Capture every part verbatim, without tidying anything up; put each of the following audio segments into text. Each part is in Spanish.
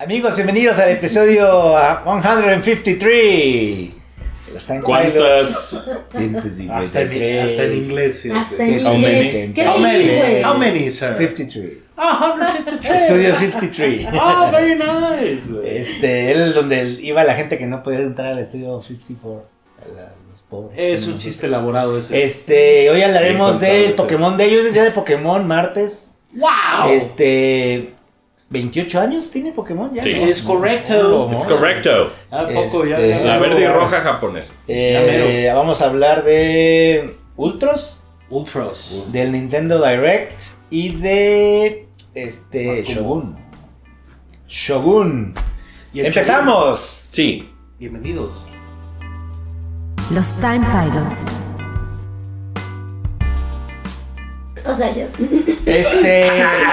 Amigos, bienvenidos al episodio ciento cincuenta y tres. ¿Cuántas? Hasta en, hasta en inglés. Hasta en How inglés. many? ¿Qué How many? bilingües? How many, sir? cincuenta y tres. Ah, ciento cincuenta y tres. Estudio cincuenta y tres. Ah, very nice. güey. Este, él es donde iba la gente que no podía entrar al estudio cincuenta y cuatro. A la- los pobres. Es un chiste elaborado ese. Este, hoy hablaremos Bien contado, del sí. Pokémon Day. Hoy es el día de Pokémon, martes. ¡Wow! Este, veintiocho años tiene Pokémon ya. Sí. ¿no? Es correcto. No, Es correcto. ¿A poco ya? Este, ya- La Ah, verde y no. roja japonesa. Eh, vamos a hablar de Ultros, Ultros. del Nintendo Direct y de este Es más Shogun. Shogun. Y el ¡Empezamos! Sí. Shogun. Bienvenidos. Los Time Pilots. O sea, yo. Este.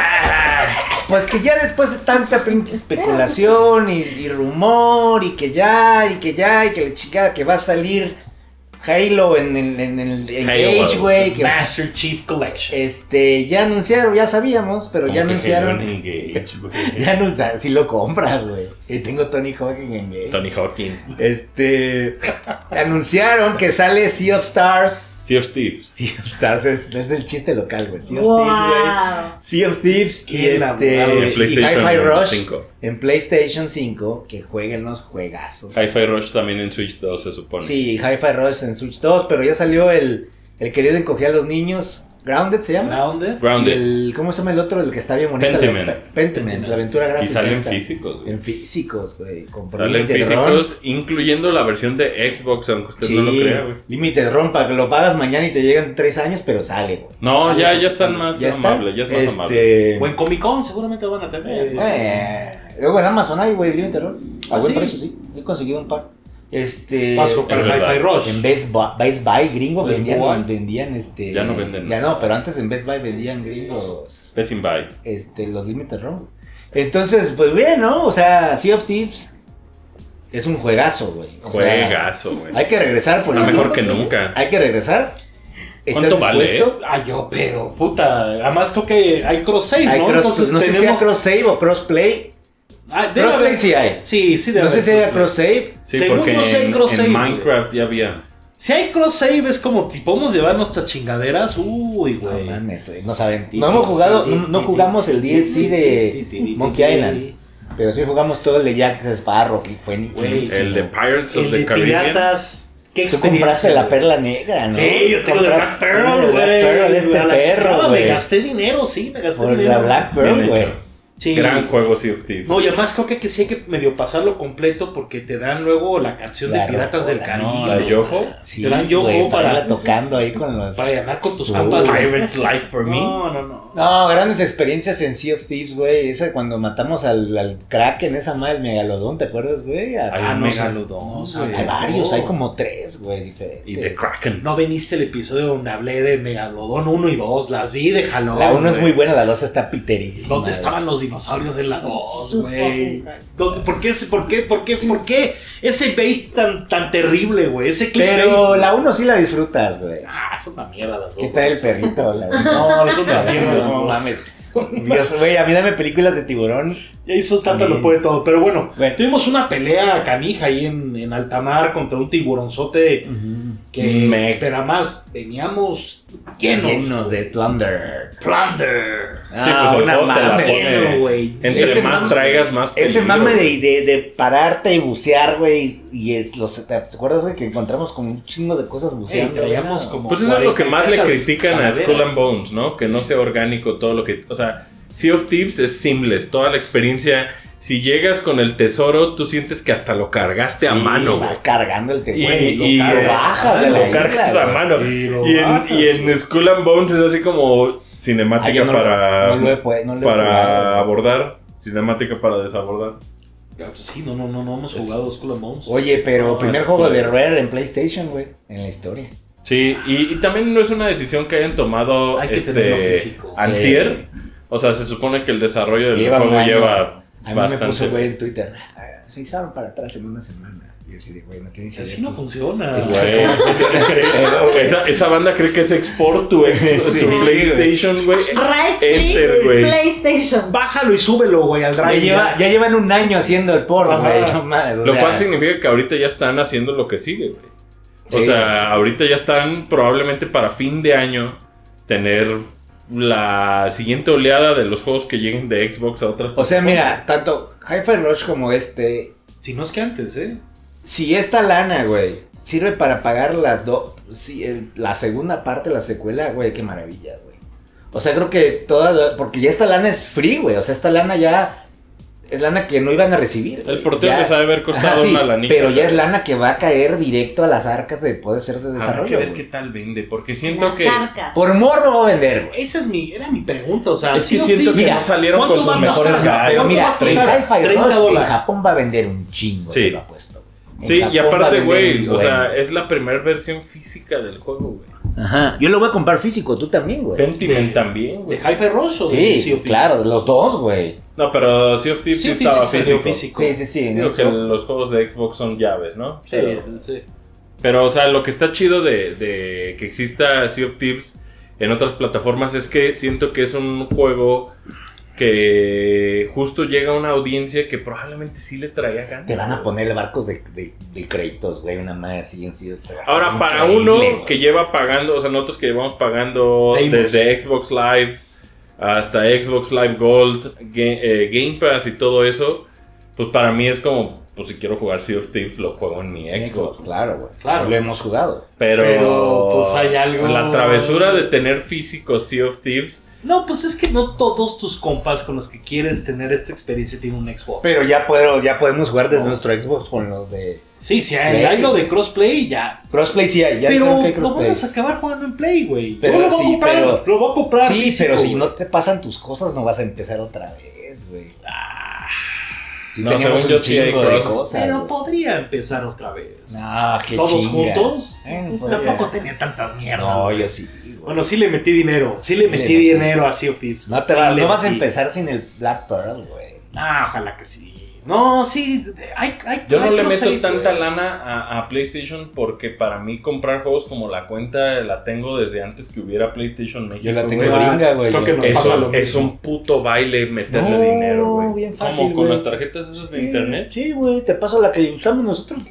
Pues que ya después de tanta pinche especulación y, y rumor, y que ya, y que ya, y que la chica que va a salir Halo en el en, el Engage, Halo. güey. Que Master Chief Collection. este, ya anunciaron, ya sabíamos, pero ya Como que anunciaron. Halo en Engage, güey. Ya anunciaron, si lo compras, güey. Y tengo Tony Hawk en Engage. Tony Hawking. Este. Anunciaron que sale Sea of Stars. Sea of Thieves. Sea of Stars es, es el chiste local, güey. Sea of Thieves, güey. Wow. Sea of Thieves y Qué este. elaborado. En Y PlayStation Hi-Fi Rush cinco. en PlayStation cinco. Que jueguen los juegazos. Hi-Fi Rush también en Switch dos se supone. Sí, Hi-Fi Rush en Switch dos. Pero ya salió el, el querido encogía a los niños. Grounded se llama. Grounded. Y Grounded. el, ¿cómo se llama el otro? El que está bien bonito. Pentiment. La- Pentiment, la aventura Y gráfica. salen esta. físicos, güey. En físicos, güey. Con Salen Limited Run. físicos, incluyendo la versión de Xbox, aunque usted no lo crea, güey. Limited Run para que lo pagas mañana y te llegan tres años, pero sale, güey. No, Sale, ya, güey, ya están sale. más ¿Ya está? amables, ya es más Este, amable. O en Comic Con seguramente van a tener. Eh, luego en Amazon hay, güey, Limited Run. A ¿Ah, buen sí? precio, sí. He conseguido un par. Este. Paso para es el verdad. Hi-Fi Rush. En Best Buy, Best Buy gringo Best vendían, Buy. vendían este. Ya no venden. Ya no, pero antes en Best Buy vendían gringos. Best in Buy. Este, los Limited Run. Entonces, pues bien, ¿no? O sea, Sea of Thieves es un juegazo, güey. O sea, Juegazo, güey. hay que regresar por Está el mejor que nunca. Hay que regresar. ¿Estás ¿Cuánto vale, dispuesto? Ah, yo, pero, puta. Además, creo que hay cross-save, Hay ¿no? cross, Entonces, no sé si hay tenemos. cross save o crossplay. Ah, debe Crossplay haber- sí hay. Sí, sí, debe No sé haber si hay crossplay. cross save. Sí, Según porque yo sé, en, cross-save, en güey. Minecraft ya había. Si hay cross-save, es como, tipo, podemos llevar nuestras chingaderas. Uy, No güey. mames, güey, no saben. No hemos jugado, no, no jugamos el D L C de Monkey Island, pero sí jugamos todo el de Jack Sparrow, que fue Güey, buenísimo. El de Pirates of El the de Caribbean. piratas. ¿Qué Tú experiencia? compraste la güey? perla negra, ¿no? Sí, yo tengo de Compra- Black Pearl, de güey. Black Pearl, de este A la perro, chingada, güey. Me gasté dinero, sí, me gasté Por dinero. la Black Bien Pearl, güey. hecho. Sí. Gran juego Sea of Thieves. No, y además creo que, que sí hay que medio pasarlo completo porque te dan luego la canción La de Piratas del rola, Caribe. ¿no? ¿La Yoho? Sí, Te dan yo güey, para- irla tocando ahí con los... Para ganar con tus Uy. campas. Pirates Life for Me. No, no, no. No, grandes experiencias en Sea of Thieves, güey. Esa cuando matamos al, al Kraken, esa madre, el megalodón, ¿te acuerdas, güey? A- Hay Ah, un no, megalodón, no, güey. Hay varios, no. hay como tres, güey, diferentes. Y de Kraken. No veniste el episodio donde hablé de Megalodón uno y dos. Las vi de jalón. La uno es güey. muy buena, la dos está piterísima. ¿Dónde güey. estaban los dinosaurios en la dos, Jesus güey? fucking Christ. ¿Dónde- ¿Por qué, ese- por qué, por qué, por qué ese bait tan, tan terrible, güey? Ese clickbait. Pero la uno sí la disfrutas, güey. Ah, es una mierda las dos. ¿Qué tal el perrito? La No, es una mierda las No dos. mames. Dios, güey, a mí dame películas de tiburón. Ya hizo Tata También. lo puede todo. Pero bueno, Bueno. tuvimos una pelea canija ahí en, en alta mar contra un tiburonzote que. Me- Pero además veníamos llenos. Llenos de plunder. Plunder. Ah, pues, el una juego te la mame. pone- Lleno, güey. Entre Ese más mame- traigas, más Ese peligro, mame de, güey. de, de pararte y bucear, güey. Y es los, ¿te acuerdas, güey? Que encontramos como un chingo de cosas buceando. Sí, traíamos güey? como- Pues eso es lo que más le cuarenta critican a calaveras. Skull and Bones, ¿no? Que no sea orgánico todo lo que... O sea, Sea of Thieves es seamless, toda la experiencia. Si llegas con el tesoro, tú sientes que hasta lo cargaste a Sí, mano, güey. vas cargando el Y, tesoro. y- lo lo bajas de la isla, cargas a güey. mano. Y lo Y en, bajas, y en Skull and Bones es así como cinemática Ah, yo no lo- para, no lo he pu- no lo he para jugado. abordar, cinemática para desabordar. Ya, pues sí, no, no, no, no hemos jugado Skull and Bones. Oye, pero No, primer es juego cool. de Rare en PlayStation, güey. En la historia. Sí, y, y también no es una decisión que hayan tomado Hay que este, tenerlo físico. antier. O sea, se supone que el desarrollo del Lleva un juego año. lleva A mí bastante. me puso, güey, en Twitter. "Ah, se hicieron para atrás en una semana. Y yo sí de, güey, no tienes idea. Así no Estos- funciona. Güey, esa, esa banda cree que es export tu, ex, Sí, tu PlayStation, güey. Right Enter, click, güey. PlayStation. Bájalo y súbelo, güey, al Ya, drive. lleva- ya llevan un año haciendo el porno, Ajá. güey. No mames, o Lo sea, cual significa que ahorita ya están haciendo lo que sigue, güey. O Sí. sea, ahorita ya están probablemente para fin de año tener la siguiente oleada de los juegos que lleguen de Xbox a otras O sea, mira, tanto Hi-Fi Rush como este, Si no es que antes, ¿eh? si esta lana, güey, sirve para pagar las dos, sí, el- la segunda parte, la secuela, güey, qué maravilla, güey. O sea, creo que toda, porque ya esta lana es free, güey. O sea, esta lana ya es lana que no iban a recibir. El güey. porteo Ya- les ha de haber costado Ajá, sí, una lanita. pero ya es lana que va a caer directo a las arcas de poder ser de Habrá desarrollo. que ver güey. qué tal vende, porque siento Las que... arcas. Por morro va a vender, güey. Esa es mi, era mi pregunta, o sea... Es que Sea of siento que Thieves, no salieron ¿cuánto con sus va a mejores costar? gallos. Pero ¿Cuánto mira, va a el costar? Hi-Fi treinta Rush en dólares. Japón va a vender un chingo, Sí. te lo apuesto. güey. En Sí, y Japón va a aparte, vender güey, un o sea, buen. es la primera versión física del juego, güey. Ajá, yo lo voy a comprar físico, tú también, güey. Pentiment De- también, ¿De güey. Hi-Fi Rush o de Sí, Sea of Thieves? claro, los dos, güey. No, pero Sea of Thieves sí Sea of Thieves estaba sí salió físico. físico. Sí, sí, sí. Digo ¿no? que los juegos de Xbox son llaves, ¿no? Sí, Pero, sí, sí. pero, o sea, lo que está chido de, de que exista Sea of Thieves en otras plataformas es que siento que es un juego que justo llega a una audiencia que probablemente sí le traía ganas. Te van a poner barcos de, de, de créditos, güey, una más así en sí. te va a estar Ahora, para increíble, uno güey. que lleva pagando, o sea, nosotros que llevamos pagando Deimos. desde Xbox Live hasta Xbox Live Gold, Ga- eh, Game Pass y todo eso, pues para mí es como, pues si quiero jugar Sea of Thieves, lo juego en mi En Xbox. Xbox, claro, güey. Claro. Lo hemos jugado. Pero, Pero, pues, hay algo- La travesura de tener físico Sea of Thieves. No, pues es que no todos tus compas con los que quieres tener esta experiencia tienen un Xbox. Pero ya, puedo, ya podemos jugar desde No. nuestro Xbox con los de Sí, si hay, Play. hay lo de crossplay, ya. crossplay, sí, hay, ya Pero creo que hay lo crossplay. vamos a acabar jugando en Play, güey. Pero Yo lo voy sí, a comprar, pero- lo voy a comprar Sí, físico, pero si güey. no te pasan tus cosas, no vas a empezar otra vez, güey. Sí, No, teníamos según un yo sí hay chingo de cross. cosas. Pero güey. podría empezar otra vez. No, qué Todos chinga. juntos. Eh, no Pues podría. tampoco tenía tantas mierdas. No, güey. yo sí. güey. Bueno, sí le metí dinero. Sí le Sí le metí metí. dinero a Sea of Thieves. No, te Sí va- le no vas a metí. empezar sin el Black Pearl, güey. Ah, ojalá que sí. No, sí. Hay, hay, Yo no hay le meto cross-save, tanta güey. lana a, a PlayStation porque para mí comprar juegos como la cuenta la tengo desde antes que hubiera PlayStation México. Yo la tengo güey. gringa, güey. Creo que yo- nos Es pasa un, lo es mismo. un puto baile meterle No, dinero, güey. bien fácil, ¿Cómo? ¿Con güey. las tarjetas esas de Sí, internet? Sí, güey, te paso la que usamos nosotros.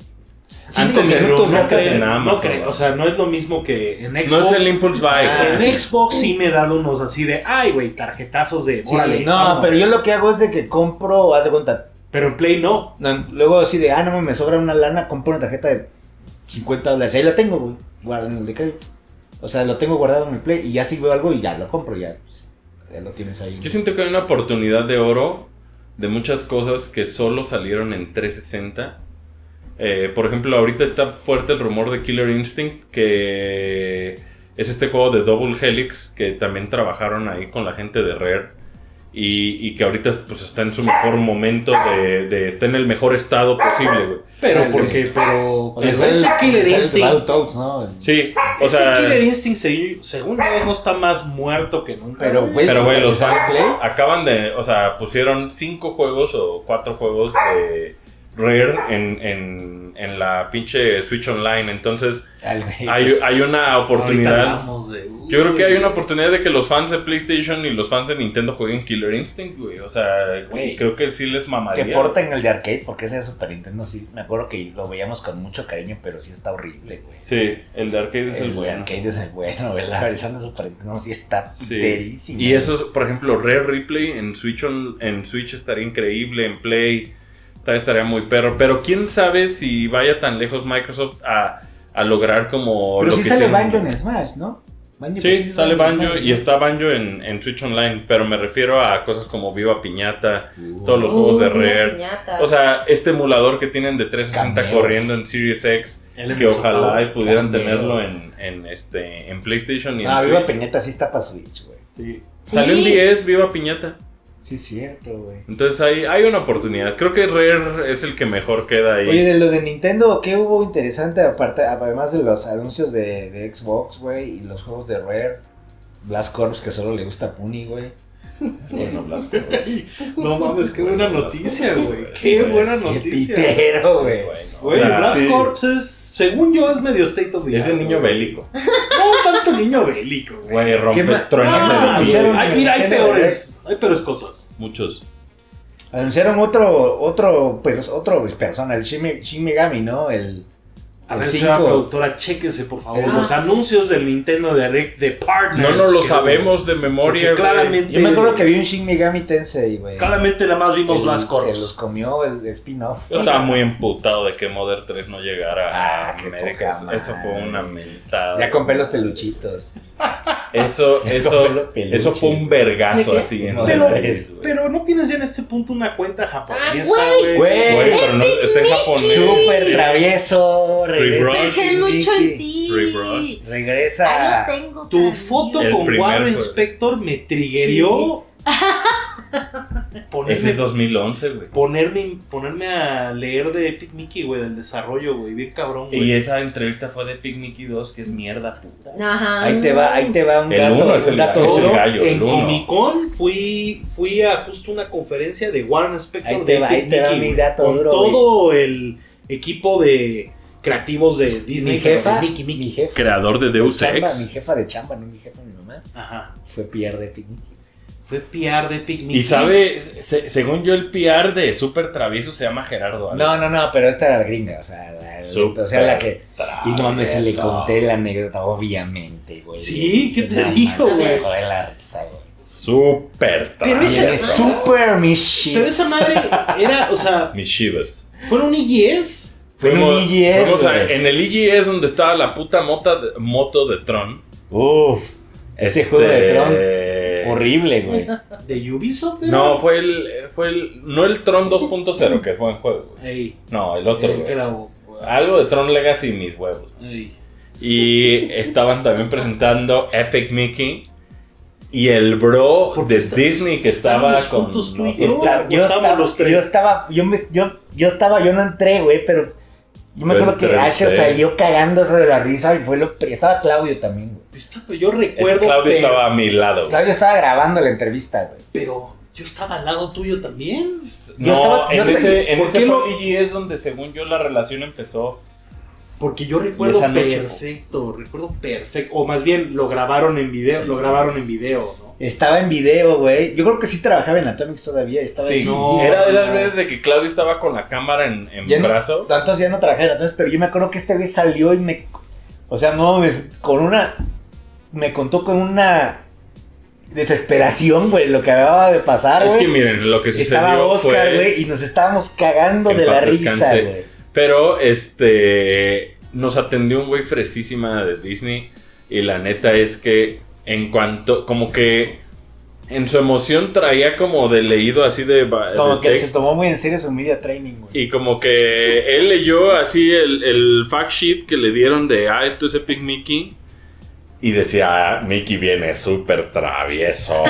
Antes Cinco de minutos, no, ya no te- en No Amazon. creo, o sea, no es lo mismo que en Xbox. No es el Impulse Buy. Ah, En güey. Xbox sí me he dado unos así de, ay, güey, tarjetazos de, Sí, órale, no, vamos. pero yo lo que hago es de que compro, haz de cuenta. Pero en Play no. No, luego así de, ah, no me sobra una lana, compro una tarjeta de cincuenta dólares. Ahí la tengo, güey, guarda en el de crédito. O sea, lo tengo guardado en el Play y ya si veo algo y ya lo compro, ya, pues, ya lo tienes ahí. Yo siento que hay una oportunidad de oro de muchas cosas que solo salieron en trescientos sesenta. Eh, por ejemplo, ahorita está fuerte el rumor de Killer Instinct, que es este juego de Double Helix, que también trabajaron ahí con la gente de Rare. Y, y que ahorita pues está en su mejor momento de, de está en el mejor estado posible, güey. Pero El- porque, pero, O pero sea, ese sale- Killer sale Instinct, Battletoads, ¿no? Sí, o ese sea, Killer Instinct se- según yo no está más muerto que nunca. Pero, güey, pero güey, o sea, los si sale fans Play, acaban de, o sea, pusieron cinco juegos o cuatro juegos de Rare en, en, en la pinche Switch Online, entonces al- güey, hay, hay una Ahorita oportunidad. hablamos de, uy. Yo creo que hay una oportunidad de que los fans de PlayStation y los fans de Nintendo jueguen Killer Instinct, güey. O sea, Güey. creo que sí les mamaría. que porten el de arcade, porque ese de Super Nintendo sí, me acuerdo que lo veíamos con mucho cariño, pero sí está horrible, güey. Sí, el de arcade es el, El de bueno. arcade es el bueno, güey. La versión de Super Nintendo sí está Sí. piterísima. Y eso, por ejemplo, Rare Replay en Switch, on- en Switch estaría increíble, en Play tal vez estaría muy perro. Pero quién sabe si vaya tan lejos Microsoft a, a lograr como Pero lo sí que sale sea- Banjo en Smash, ¿no? Banjo, Sí, pues, sale en Banjo Smash, y ¿no? está Banjo en, en Switch Online, pero me refiero a cosas como Viva Piñata, Uh. todos los juegos de Uh, una Rare. piñata. O sea, este emulador que tienen de trescientos sesenta Cameo. corriendo en Series X, El que ojalá y Xbox. pudieran Cameo. tenerlo en, en, este, en PlayStation y en Ah, Viva Switch. Peñeta sí está para Switch, güey. Sí. Sí. Salió en diez, Viva Piñata. Sí, es cierto, güey. Entonces hay, hay una oportunidad. Creo que Rare es el que mejor queda ahí. Oye, de lo de Nintendo, ¿qué hubo interesante aparte, además de los anuncios de, de Xbox, güey, y los juegos de Rare? Blast Corps, que solo le gusta a Puni, güey. Bueno, Blasco. No mames, qué buena noticia, güey. Qué buena noticia. Pitero, güey. Güey, O sea, Blast sí. Corps es, según yo, es medio state of the Es de art, niño güey. bélico. No tanto niño bélico, güey. Güey, rompe ¿Qué ma- truenos Ah, en se el pusieron- mundo. Hay, mira, hay Nintendo peores, hay peores cosas. Muchos. Anunciaron otro, otro, pues, otro persona, el Shin, Me- Shin Megami, ¿no? El, A el ver, señora cinco. productora, chéquese, por favor, Ah. los anuncios del Nintendo Direct de Partners. No nos lo que- sabemos de memoria, porque güey. claramente- Yo me acuerdo que vi un Shin Megami Tensei, güey. Claramente nada más vimos El- Blast Se los Corps. comió el spin-off. Yo estaba muy emputado de que Modern tres no llegara Ah, a qué América. poca Eso fue madre. una mentada. Ya compré los peluchitos. Eso, Ya eso, compré los peluches. eso fue un vergazo ¿De qué? así. En Modern Pero, Modern tres, tres, pero no tienes ya en este punto una cuenta japonesa, Ah, güey. güey. Güey, pero no, está en japonés. Súper travieso. Regresa. Rebrush. Pensé mucho en ti. Rebrush. Regresa. Ahí lo tengo. Tu para foto mí. El con primer Warren juego. Spector me triggerió. Ese Ponerme, es dos mil once, güey. ponerme, ponerme a leer de Epic Mickey, güey, del desarrollo, güey, bien cabrón, güey. Y esa entrevista fue de Pick Mickey dos, que es mierda pura. Ajá. Ahí te va, ahí te va un El dato. uno es un el dato gallo. duro. el gallo, en el uno. Comic Con fui, fui a justo una conferencia de Warren Spector Ahí de te va, Epic ahí te va Mickey, mi güey, dato con duro, todo el equipo de creativos de Disney, Mi pero jefa, de Mickey, mi Mickey. jefa, Creador de de Deus chamba, mi Ex. jefa de chamba, no mi jefa, mi mamá, Ajá. fue P R de Epic Mickey. Fue P R de Epic Mickey. Y sabe, se- según yo, el P R de Super Travieso se llama Gerardo Alba. No, no, no, pero esta era la gringa, o sea, la, Súper o sea, la que... Y no mames, se le travieso. conté la anécdota, obviamente, güey. Sí, ¿qué te No dijo, mames, güey? me jodé la risa, güey. Súper Pero Y ese- es súper mischief. Pero esa madre era, o sea, Mis chivas. fueron E G S. Fue en un Fuimos- E G S, fuimos a- güey. en el E G S donde estaba la puta mota de- moto de Tron. Uf, ese juego de Tron, Tron. horrible, güey. ¿De Ubisoft? era? No, fue el, fue el. No el Tron dos punto cero, que es buen juego, güey. Ey, No, el otro, el güey. que era- Algo de Tron Legacy, mis huevos. Ey. Y estaban también presentando Epic Mickey. Y el bro Porque de está- Disney que estaba estábamos con. juntos tú y nosotros. yo. Está- yo, Estamos estaba, los tres. yo estaba, yo me, yo, yo estaba, yo no entré, güey, pero yo me Yo acuerdo que entré, Asher sí. salió cagándose de la risa y fue lo, estaba Claudio también, güey. Está- Yo Este recuerdo, Claudio pero, estaba a mi lado. Claudio estaba grabando la entrevista, güey. pero yo estaba al lado tuyo también. No, Yo estaba- en yo- ese, en ¿por ese qué fue lo- el E G S donde según yo la relación empezó. Porque yo recuerdo Esa noche. perfecto, recuerdo perfecto. O más bien lo grabaron en video, lo grabaron en video, ¿no? Estaba en video, güey. Yo creo que sí trabajaba en Atomics todavía. Estaba Sí, en- no. era de las veces de que Claudio estaba con la cámara en, en Ya no- brazo. Tantos ya no trabajé en Atomics, pero yo me acuerdo que esta vez salió y me... O sea, no, me, con una... Me contó con una desesperación, güey, lo que acababa de pasar, Es güey. que miren, lo que Estaba sucedió Oscar, fue. güey, y nos estábamos cagando En de la paz risa, descanse. güey. Pero este nos atendió un güey fresísima de Disney. Y la neta es que en cuanto, como que en su emoción traía como de leído así de, ba- Como de que text. se tomó muy en serio su media training, güey. Y como que él leyó así el, el fact sheet que le dieron de, ah, esto es Epic Mickey. Y decía, ah, Mickey viene súper travieso.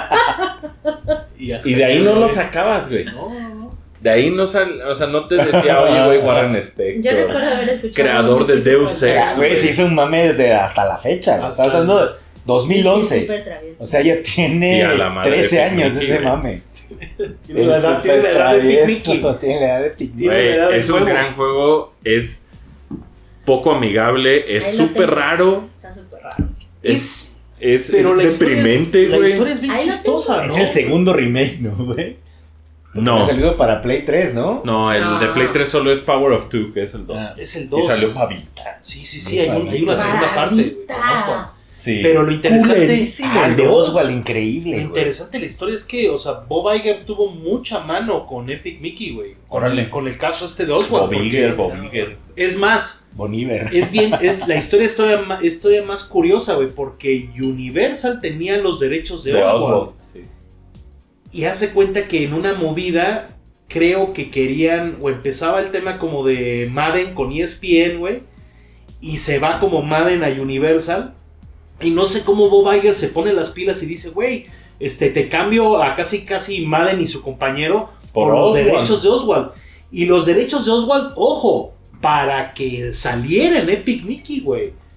Y, así, Y de ahí no lo güey. sacabas, güey. No, no, no. De ahí no sal, o sea, no te decía, oye, güey, Warren Spector. Yo recuerdo haber escuchado. Creador de muchísimo Deus el- Ex. Güey, se hizo un mame de hasta la fecha, güey. Hasta- Estamos hablando de dos mil Es once. súper travieso. O sea, ya Y tiene a la madre trece de años Mickey, ese güey. mame. Tiene la edad, tiene la edad de Big travieso, Mickey. tiene la edad de Big Mickey. Tiene la edad Güey, del es un juego. gran juego, es poco amigable, es Ahí lo súper tengo. raro, Está súper raro. es, es, Pero la es historia es- deprimente, La güey. historia es bien Ahí lo chistosa, Es ¿no? el segundo remake, ¿no, güey? No, Ha salido para Play tres, ¿no? no, el No. de Play tres solo es Power of Two, que es el dos. Ah. Es el Y dos. salió Pavita. Sí, sí, sí, hay, un- hay una segunda parte. güey, con Maravita. Oswald. Sí. Pero lo interesante, Culerísimo, Ah, el de dos. Oswald, increíble, Lo güey. interesante de la historia es que, o sea, Bob Iger tuvo mucha mano con Epic Mickey, güey. Con, Órale. el- con el caso este de Oswald. Bob porque- Iger, Bob Iger. Es más, Boniver. es bien, es, la historia es todavía, ma- es todavía más curiosa, güey, porque Universal tenía los derechos de, De Oswald. Oswald, sí. Y hace cuenta que en una movida, creo que querían, o empezaba el tema como de Madden con E S P N, güey, y se va como Madden a Universal, y no sé cómo Bob Iger se pone las pilas y dice, güey, este, te cambio a casi casi Madden y su compañero por, Por los Oswald. derechos de Oswald. Y los derechos de Oswald, ojo, para que saliera en Epic Mickey, güey.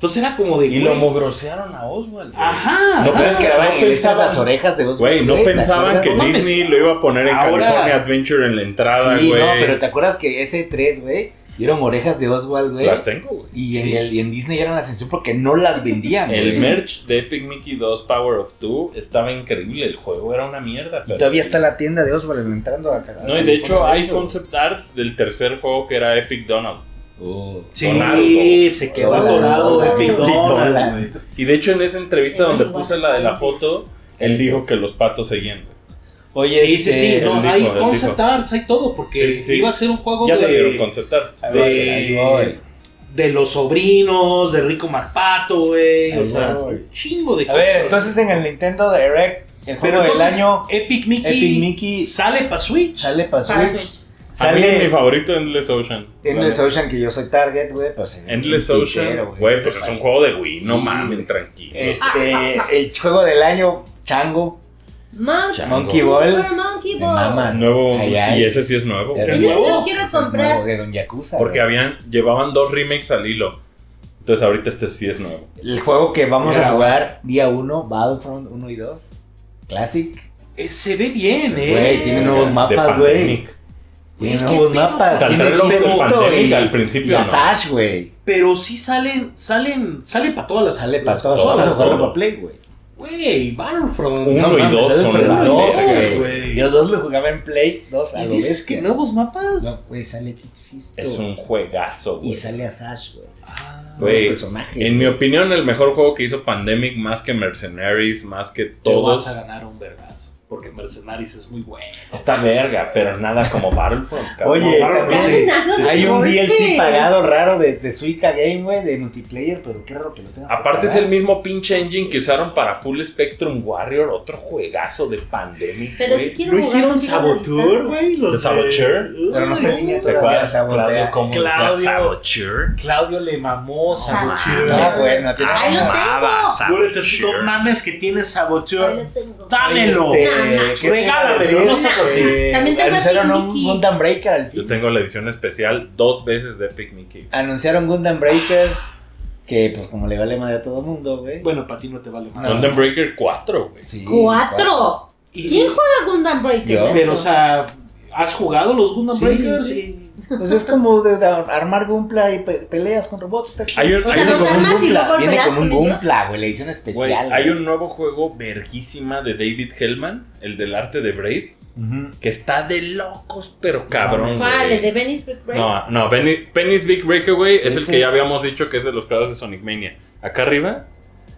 Entonces era como de... Y güey, lo mogrosearon a Oswald. güey. Ajá. No, Pero es que no daban en esas pensaban- las orejas de Oswald. Güey, no ¿te pensaban acuerdas? que No mames. Disney lo iba a poner en Ahora- California Adventure en la entrada, Sí, güey. no, pero ¿te acuerdas que ese tres, güey, dieron orejas de Oswald, güey? Las tengo, güey. Y en, Sí. el, y en Disney eran la censura porque no las vendían, El güey. merch de Epic Mickey dos Power of Two estaba increíble. El juego era una mierda. Y pero- todavía está la tienda de Oswald entrando a cagar. No, y de hecho hay concept arts del tercer juego que era Epic Donald. Oh. Sí, Donaldo. se quedó Donaldo. atorado de Epic Donaldo. Donald, güey. Y de hecho en esa entrevista El donde Willy puse Wonka, la de la sí. foto, él dijo que los patos seguían. güey. Oye, Sí, sí, este, sí, no, él dijo, hay él concept dijo. arts, hay todo, porque Sí, sí, sí. iba a ser un juego Ya de, salieron concept arts. Ahí voy, ahí voy. de, de los sobrinos, de Rico McPato, güey, Ahí o sea, voy. un chingo de A cosas. ver, entonces en el Nintendo Direct, el juego Pero del entonces, año, Epic Mickey, Epic Mickey sale para Switch. sale para Para Switch. Switch. A mí mi Sale favorito es Endless Ocean. Endless Ocean, que yo soy Target, güey, pues se ve Endless bien Ocean, pitero, güey, güey. pues es un juego de Wii, no Sí, mamen, güey. tranquilo. Este, el juego del año, Chango, Monkey, Monkey Ball. Super Monkey Me Ball. mama. Nuevo, Ay, ay. y ese sí es nuevo. Es Ese sí nuevo? lo quiero Ese es comprar. nuevo, de Don Yakuza. Porque güey. habían, llevaban dos remakes al hilo. Entonces ahorita este sí es nuevo. El juego que vamos Era, a jugar día uno, Battlefront uno y dos. Classic. Eh, se ve bien, eh. Güey, tiene nuevos De mapas, güey. Pandemic. Tiene Güey, nuevos ¿qué pedo? mapas. Saldrá Tiene lo del Cristo Pandemic y- al principio, Y a ¿no? Sash, güey. Pero sí salen, salen, salen para todas las Sale para las todos. consolas, Vamos a jugarlo ¿no? para Play, güey. Güey, Battlefront. Uno No y mames, dos son Battlefront una dos, verga, güey. Yo dos lo jugaba en Play, dos a ¿Y lo dices bestia. que nuevos mapas? No, güey, sale Kit Fisto. Es un juegazo, güey. Y sale a Sash, güey. Ah, Güey, Los personajes, en mi güey. opinión, el mejor juego que hizo Pandemic, más que Mercenaries, más que te todos, vas a ganar un vergazo. Porque Mercenaries es muy bueno. está verga, pero nada como Battlefront, cabrón. Oye, Battlefront, también sí, sí. hay un D L C fuertes. pagado raro de, de Suica Game, güey, de multiplayer, pero qué raro que lo tengas que Aparte es pagar. el mismo pinche engine que usaron para Full Spectrum Warrior, otro juegazo de Pandemic, Pero güey. si quiero ¿No jugar hicieron contigo a la Saboteur, distancia. güey? Los ¿De Saboteur? Pero no está en línea ¿Te todavía, acuerdas, Saboteur. Claudio, cómo Claudio. decía Saboteur? Claudio le mamó Saboteur. Ah, bueno, tiene Ahí lo tengo. Amaba Güey, te- Saboteur. no mames que tienes Ahí Saboteur. lo tengo. Dámelo. Este, Nah, nah. ¿qué te iba a Regálamelo, decir? no seas así. Eh, También tengo anunciaron Epic un Mickey. Gundam Breaker al fin. Yo tengo la edición especial dos veces de Epic Mickey. Anunciaron Gundam Breaker, que pues como le vale madre a todo mundo, güey. Bueno, para ti no te vale más. No. Gundam Breaker cuatro, güey. Sí, ¡Cuatro! Y- ¿Quién juega Gundam Breaker? Yo. Pero, o sea, ¿has jugado los Gundam Sí, Breakers? sí. Pues es como de, de armar Gunpla y pe- peleas con robots. Está chido. Hay un- O sea, hay los un- armas y luego Viene peleas con un con ellos. Gunpla, güey, la edición Güey, especial. hay güey. un nuevo juego verguísima de David Hellman, el del arte de Braid, Ujú. que está de locos, pero cabrón. ¿Cuál? güey. ¿El de Venice Break Break? No, no, Penny- Penny's Big Breakaway es el Ese. que ya habíamos dicho que es de los creadores de Sonic Mania. Acá arriba,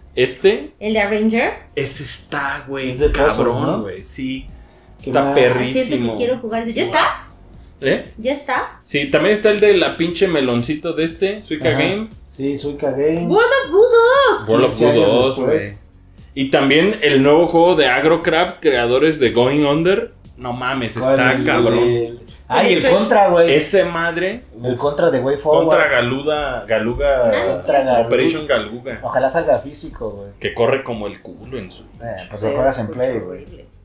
este, ¿El de Ranger? ese está, güey, Es de puzzles, ¿no? cabrón, güey, sí. ¿Qué Está más? perrísimo. Siento que quiero jugar eso. ¿Ya está? ¿Eh? ¿Ya está? Sí, también está el de la pinche meloncito de este, Suica Ajá. Game, Sí, Suica Game. World of Goodos. World of quince años Goo dos, después. güey. Y también el nuevo juego de AgroCrab, creadores de Going Under. No mames, está ¿Cuál? El- cabrón. el- Ah, y el Trash. contra, güey. Ese madre, El contra de Way Forward. contra Galuda, Galuga, Contra Galuga. Operation Galuga, Ojalá salga físico, güey. que corre como el culo en su... Eh, pues lo juegas en Play, güey.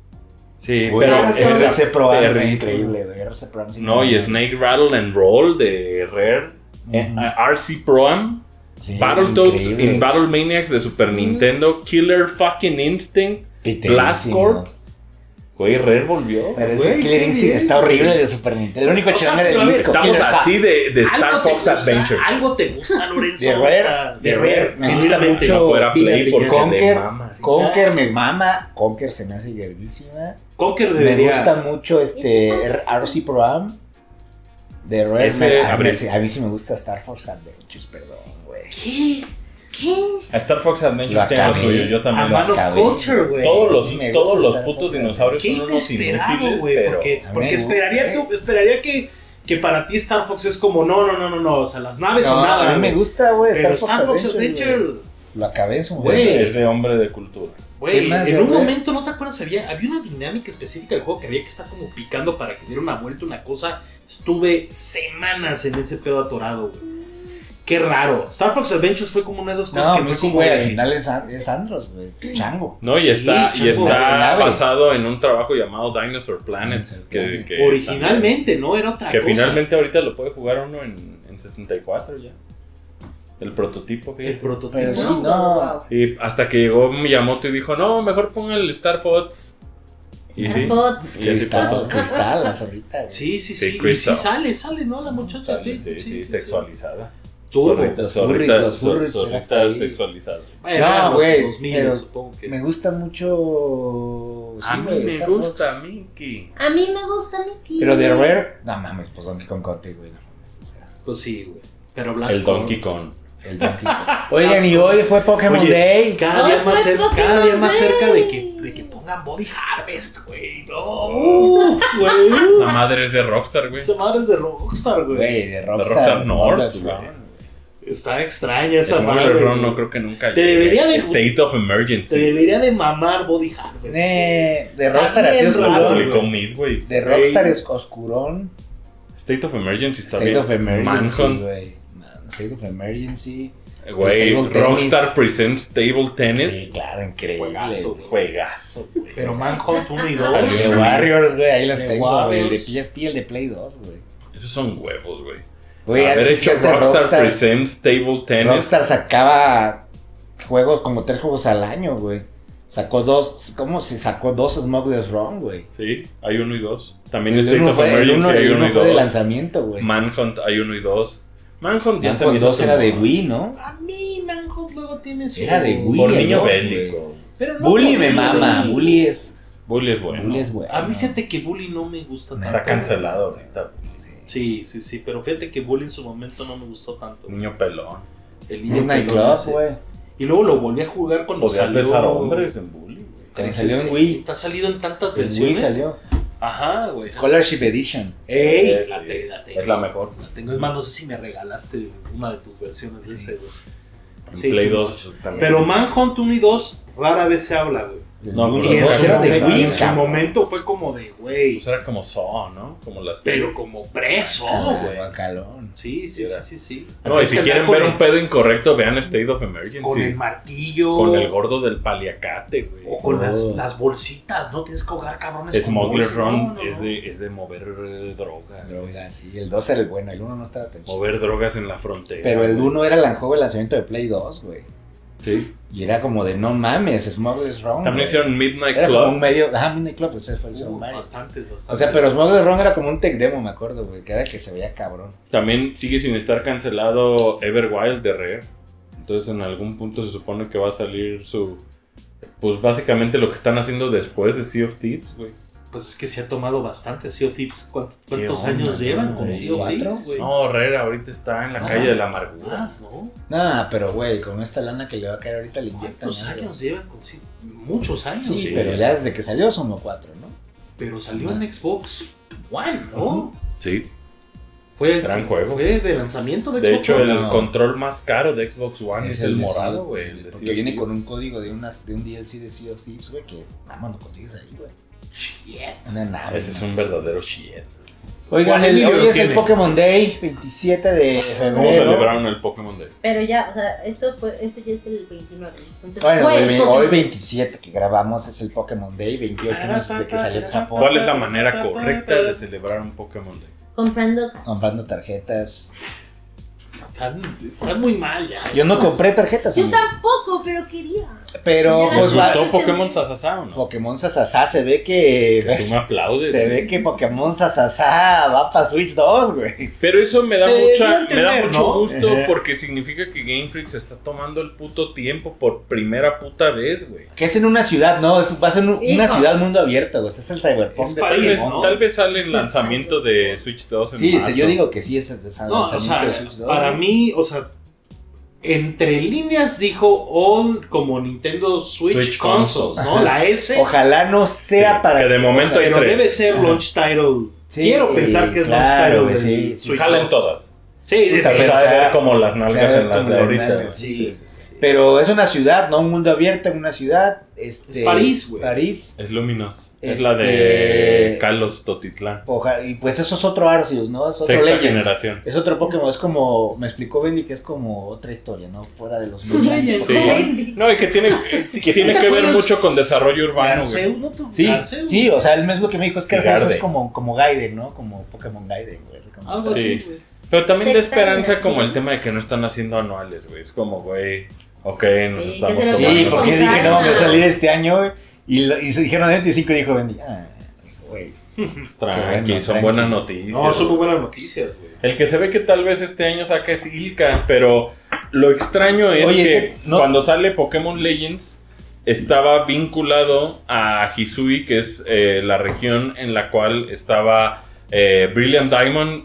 Sí, Güey, pero el R C Pro está es perrísimo. increíble, güey. R C Pro es No, y increíble. Snake Rattle and Roll de Rare, Ujú. eh, R C Pro Am, Sí, Battletoads increíble. in Battle Maniacs de Super Nintendo, Killer Fucking Instinct, Piterísimo. Blast Corps. Güey, Rare volvió. Pero ese Güey, Killer qué Instinct bien, está güey. horrible de Super Nintendo. El único O sea, chingón era pero a el ver, disco. Estamos Killer así Cats. de, de Star Algo te Fox gusta, Adventure. Algo te gusta, Lorenzo. De O Rare, sea, de Rare. Me gusta genuinamente. mucho. No fuera Play Piña, porque piña. le Conker, mama, así. Conker me mama. Conker se me hace verguísima. Conker Me debería. gusta mucho este R C Pro Am de Rare. Ese, Me- a, a mí, ver. sí- a mí sí me gusta Star Fox Adventures, perdón, güey. ¿Qué? ¿Qué? A Star Fox Adventures Lo tiene lo acabé. suyo, yo A también. Man of acabé. Culture, güey. Todos los, Sí, me todos gusta los Star putos Fox dinosaurios Qué son unos inesperado, inútiles, güey. pero... Porque, A mí porque me esperaría, gusta, tú, esperaría que, que para ti Star Fox es como, no, no, no, no, no. O sea, las naves son No, nada. a mí me güey. gusta, güey. Pero Star Fox Adventure, güey. Lo acabé en su Güey. momento. Es de hombre de cultura. güey, ¿Qué más, en un güey? momento, ¿no te acuerdas? Había, había una dinámica específica del juego que había que estar como picando para que diera una vuelta, una cosa. Estuve semanas en ese pedo atorado, güey. Qué raro. Star Fox Adventures fue como una de esas cosas No, que a mí fue sí, como güey. de- Al final es, An- es Andros, güey. Chango. No, y Sí, está, y chango, está nave. basado en un trabajo llamado Dinosaur Planet. Dinosaur Que, Planet. que Originalmente, ¿no? Era otra Que cosa. finalmente ahorita lo puede jugar uno en, en sesenta y cuatro ya. El prototipo, El fíjate. prototipo. Pero sí, No, no. wow. Sí, hasta que llegó Miyamoto y dijo, no, mejor pongan el Star Fox. Y Star sí, Fox. y así pasó. Cristal, cristal, la zorrita. güey. Sí, sí, Sí, sí. Y Crystal. sí sale, sale, ¿no? La muchacha. Sí, Sí, sí, sí, sexualizada. Turbo. Zorrita, Los zorrita, furries, los zor- furries, zorrita hasta ahí. sexualizada. Bueno, No, güey, dos mil, pero supongo que. Me gusta mucho. A sí, mí güey, me Star gusta Fox. Mickey. A mí me gusta Mickey. Pero de Rare, no mames, pues Donkey Kong Country, güey, no mames. O sea, Pues sí, güey. Pero Blast El Donkey Corps. Kong. el Donkey Kong. Oigan, y hoy fue Pokémon Oye, Day. Cada Ay, día más fue cerca, Pokémon cada día más Day. cerca de que, de que pongan Body Harvest, güey. No, uf, güey. La madre es de Rockstar, güey. Esa madre es de Rockstar, güey. Güey, de Rockstar. Rockstar North, Smuggler's güey. Run. Está extraña esa El madre. Smuggler's Run güey. no creo que nunca Te llegue. debería de- State of Te Emergency. debería de mamar Body Harvest. Eh, güey. de Está Rockstar así bien es raro, color. güey. Publicó Midway. De Rockstar es oscurón. State of Emergency está State bien. of Emergency, Manhunt. güey. Man, State of Emergency. Güey, El Table Rockstar Tennis. Presents Table Tennis. Sí, claro, increíble. Juegazo, güey. Juegazo, güey. Pero Manhunt uno y dos. Salió De Warriors, güey, ahí los De tengo, güey. El de Warriors. P S P y el de Play dos, güey. Esos son huevos, güey. Güey, Haber antes hecho que antes Rockstar, Presents Table Tennis. Rockstar sacaba juegos, como tres juegos al año, güey. Sacó dos, ¿cómo se sacó dos Smuggler's Run, güey? Sí, hay uno y dos. También El State uno of fue, el Emergency uno, hay el uno uno y fue de dos. lanzamiento, güey. Manhunt hay uno y dos. Manhunt ya se me Manhunt hizo dos era de como- Wii, ¿no? A mí Manhunt luego tiene su... Era de Wii. Por el niño dos, bélico. Pero no Bully por me Wii. mama, Bully es... Bully es bueno. Bully es bueno. A mí fíjate que Bully no me gusta tanto. Está cancelado ahorita. Sí, sí, sí, pero fíjate que Bully en su momento no me gustó tanto. Niño pelón. El Midnight pelón Club, ese. güey. Y luego lo volví a jugar cuando Podías salió. besar hombres en Bully, güey. Cuando Ese salió en sí, Wii. Te ha salido en tantas En Wii versiones. salió. Ajá, güey. Scholarship Edition. Ey, Sí, la sí. te- la tengo. Es la mejor. La tengo. Es más, no sé si me regalaste una de tus versiones de Sí. ese, güey. En Sí, Play tú- dos también. Pero Manhunt uno y dos rara vez se habla, güey. No, El pero Y en nunca su, era de momento, Wii, en su cabrón. momento fue como de, güey. Pues era como Saw, ¿no? Como las Pero pelis. como preso, Ah, güey. guacalón. Sí, sí, sí, Era. sí, sí. No, y si Tienes que quieren andar ver con un pedo incorrecto, vean State of Emergency. el- Con el martillo. Con el gordo del paliacate, güey. O con Oh. las, las bolsitas, ¿no? Tienes que ahogar cabrones. con Smuggler's bolsas. Run No, no, es, no. de, es de mover eh, droga. Droga, sí. El dos era el bueno, el uno no estaba tan chido. Mover drogas en la frontera. Pero el güey. uno era el juego de lanzamiento de Play dos, güey. Sí. Y era como de no mames, Smuggler's Run. También güey. hicieron Midnight Era como un Club. medio. Ajá, Midnight Club, pues ese fue hicieron Uh, varios. bastantes, bastantes. O sea, pero Smuggler's Run era como un tech demo, me acuerdo, güey. Que era que se veía cabrón. También sigue sin estar cancelado Everwild de Rare. Entonces en algún punto se supone que va a salir su... Pues básicamente lo que están haciendo después de Sea of Thieves, güey. Pues es que se ha tomado bastante Sea of Thieves. ¿Cuántos, cuántos ¿Qué onda, años llevan no? con Sea of ¿Cuatro? Thieves, güey? No, Rare ahorita está en la No, calle de la amargura. Más, ¿no? Nah, pero güey, con esta lana que le va a caer ahorita le inyectan. ¿Cuántos algo. años llevan con Sea? Muchos años. Sí, Sí. pero ya desde que salió son los cuatro, ¿no? Pero salió en Más. Xbox One, ¿no? Ujú. Sí. Fue, Gran juego. Fue de lanzamiento de De Xbox hecho, One. el No. control más caro de Xbox One es, el de morado, Sea of güey. Thieves, el de Porque Sea of viene Thieves. con un código de, unas, de un D L C de Sea of Thieves, güey, que nada más lo consigues ahí, güey. Shit. Una nave. Ese es ¿no? un verdadero shit. Oigan, ¿Cuál el- Emilio hoy es tiene? el Pokémon Day, veintisiete de ¿Cómo febrero. celebraron el Pokémon Day? Pero ya, o sea, esto fue, esto ya es el veintinueve. Entonces Bueno, fue hoy, el ve- Pokémon. hoy veintisiete que grabamos es el Pokémon Day, veintiocho años desde que salió en Japón. ¿Cuál es la manera correcta de celebrar un Pokémon Day? Comprando. Comprando tarjetas. Están, están muy mal ya. Yo no compré tarjetas, Yo amigo. tampoco, pero quería. Pero Ya, pues ¿Te va, gustó este- Pokémon Sasasá o no? Pokémon Sasasá se ve que Tú me aplaudes. se güey. ve que Pokémon Sasasá va para Switch dos, güey. Pero eso me da Se dio a mucha, me da entender, mucho ¿no? gusto Ajá. porque significa que Game Freak se está tomando el puto tiempo por primera puta vez, güey. Que es en una ciudad, no, es, va a ser un- una Hijo. ciudad mundo abierto, güey. Es el Cyberpunk Es de Tal París, vez, Pokémon. ¿no? tal vez sale el Sí, lanzamiento exacto. de Switch dos en Sí, marzo. sí, yo digo que sí es el el No, o lanzamiento de sea, Switch dos. para mí, o sea, entre líneas dijo on como Nintendo Switch, Switch Consoles, Consoles. ¿no? Ajá. La S, Ojalá no sea Sí, para que de momento hay pero tres. debe ser Ajá. launch title. Sí, Quiero pensar que es claro, launch title. sí, del sí. Switch Jalen dos. todas. Sí, de Puta, ese- pero- Pero o sea, como las se nalgas ve en las como de las ahorita. nalgas, sí. Sí, sí, sí. Pero es una ciudad, no un mundo abierto, en una ciudad. Este, Es París, güey. París. Es Luminous. Es la de Este, Kalos Totitlán. Oja- y pues eso es otro Arceus, ¿no? Es otro Sexta Legends. generación. Es otro Pokémon, es como, me explicó Bendy que es como otra historia, ¿no? Fuera de los Legends. Pokémon. Sí. No, y que tiene, que tiene te que ver acuerdas? mucho con desarrollo urbano, güey. Arceus, ¿no? tú? Sí, Arceus. sí, o sea, él es lo que me dijo, es que Arceus Garde. es como, como Gaiden, ¿no? Como Pokémon Gaiden, güey. así como- Algo Sí. así, güey. Pero también de Sexta esperanza generación. como el tema de que no están haciendo anuales, güey. Es como, güey, ok, nos Sí, estamos que se lo Sí, tomando. porque Con dije, no, calma. va a salir este año, güey. Y, lo- y se dijeron veinticinco y dijo Bendy, ah, güey. Tranqui, Qué bueno, son tranqui. buenas noticias. No, son muy buenas noticias, güey. El que se ve que tal vez este año saque es Ilka, pero lo extraño es Oye, que que no- cuando sale Pokémon Legends estaba vinculado a Hisui, que es eh, la región en la cual estaba eh, Brilliant Diamond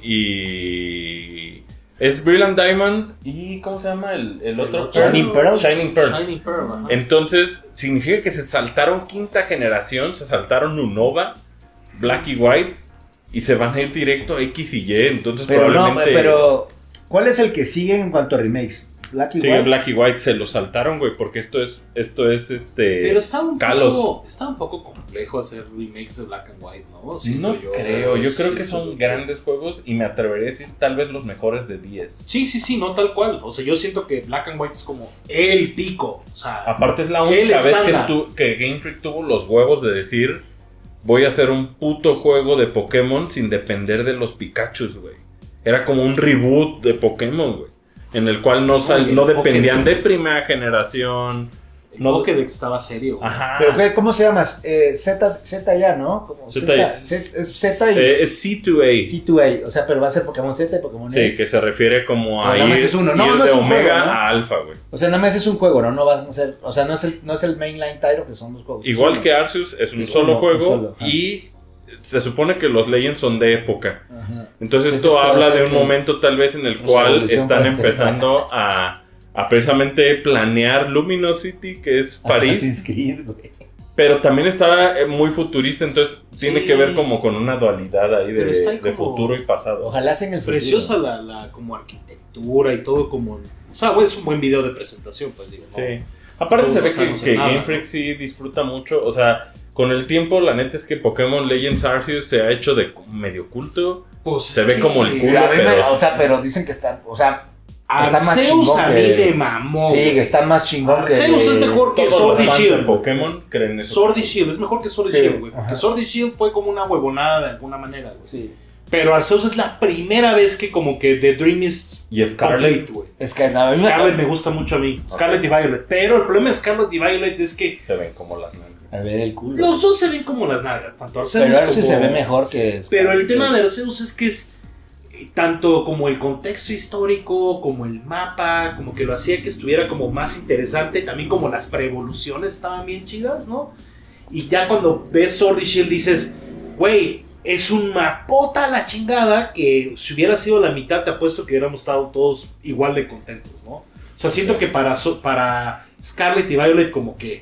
y... Es Brilliant Diamond y... ¿Cómo se llama el, el otro? otro? Shining Pearl. Shining Pearl. Shining Pearl, ajá. Entonces, significa que se saltaron quinta generación, se saltaron Unova, Black y White, y se van a ir directo a X y Y. Entonces, Pero no, probablemente. pero ¿cuál es el que sigue en cuanto a remakes? Black y Sí, White. Black y White se lo saltaron, güey, porque esto es, esto es este. Pero está un, Kalos. poco, está un poco complejo hacer remakes de Black and White, ¿no? Siento No creo, yo creo que siento son que- grandes juegos y me atrevería a decir tal vez los mejores de diez. Sí, sí, sí, no tal cual. O sea, yo siento que Black and White es como el pico. O sea, Aparte es la El única vez que, estándar. tu- que Game Freak tuvo los huevos de decir voy a hacer un puto juego de Pokémon sin depender de los Pikachus, güey. Era como un reboot de Pokémon, güey. En el cual no, sal- Oye, no dependían de Pokédex. primera generación. el no- Pokédex estaba serio. güey. Ajá. ¿Pero qué, cómo se llama? Eh, Z, Z ya, ¿no? Como Z Z, ya. Z, es Z y Eh, es C dos A. C dos A. O sea, pero va a ser Pokémon Z y Pokémon Sí, E. que se refiere como a Pero nada más ir, es uno. No, ir no de es un Omega juego, ¿no? a Alpha, güey. O sea, nada más es un juego, ¿no? No vas a hacer, o sea, no es el, no es el mainline title, que son dos juegos. Igual Es que uno. Arceus, es un Es solo uno, un juego solo, ajá. y se supone que los Legends son de época. Ajá. Entonces Pues esto esto va a habla ser de un que- momento tal vez en el la cual Revolución están Francesa. empezando a, a precisamente planear Luminosity, que es París, Assassin's Creed, güey. pero también está eh, muy futurista, entonces tiene Sí. que ver como con una dualidad ahí de, Pero está ahí de como- futuro y pasado. Ojalá sea en el futuro. Preciosa la, la como arquitectura y todo como... O sea, güey, es un buen video de presentación, pues digo. ¿no? Sí. Aparte Todos se ve que, basamos en que nada, Game ¿no? Freak sí disfruta mucho, o sea, con el tiempo la neta es que Pokémon Legends Arceus se ha hecho de medio culto. Pues Se es ve que como el culo, Pero a mí me- pero- o sea, pero dicen que está, o sea, está más Arceus chingón a mí que- me mamó. sí, que güey. está más chingón que Arceus es mejor que Todos Sword los y fans de Shield. Pokémon creen eso. Sword y Shield, es mejor que Sword y Sí, Shield, güey. Porque ajá. Sword y Shield fue como una huevonada de alguna manera, güey. Sí. Pero Arceus es la primera vez que como que The Dream is Y Scarlet. complete, güey. Es que a mí me- Scarlet me gusta mucho a mí. Scarlet y Violet. Pero el problema de Scarlet y Violet es que Se ven como las nalgas. al ver el culo. los dos se ven como las nalgas. Tanto Arceus Pero Arceus como... se ve mejor que Pero el tema de Arceus es que es eh, tanto como el contexto histórico, como el mapa, como que lo hacía que estuviera como más interesante, también como las preevoluciones estaban bien chidas, ¿no? Y ya cuando ves Sword y Shield dices, güey, es un mapota a la chingada que si hubiera sido la mitad te apuesto que hubiéramos estado todos igual de contentos, ¿no? O sea, siento que para, So- para Scarlet y Violet como que,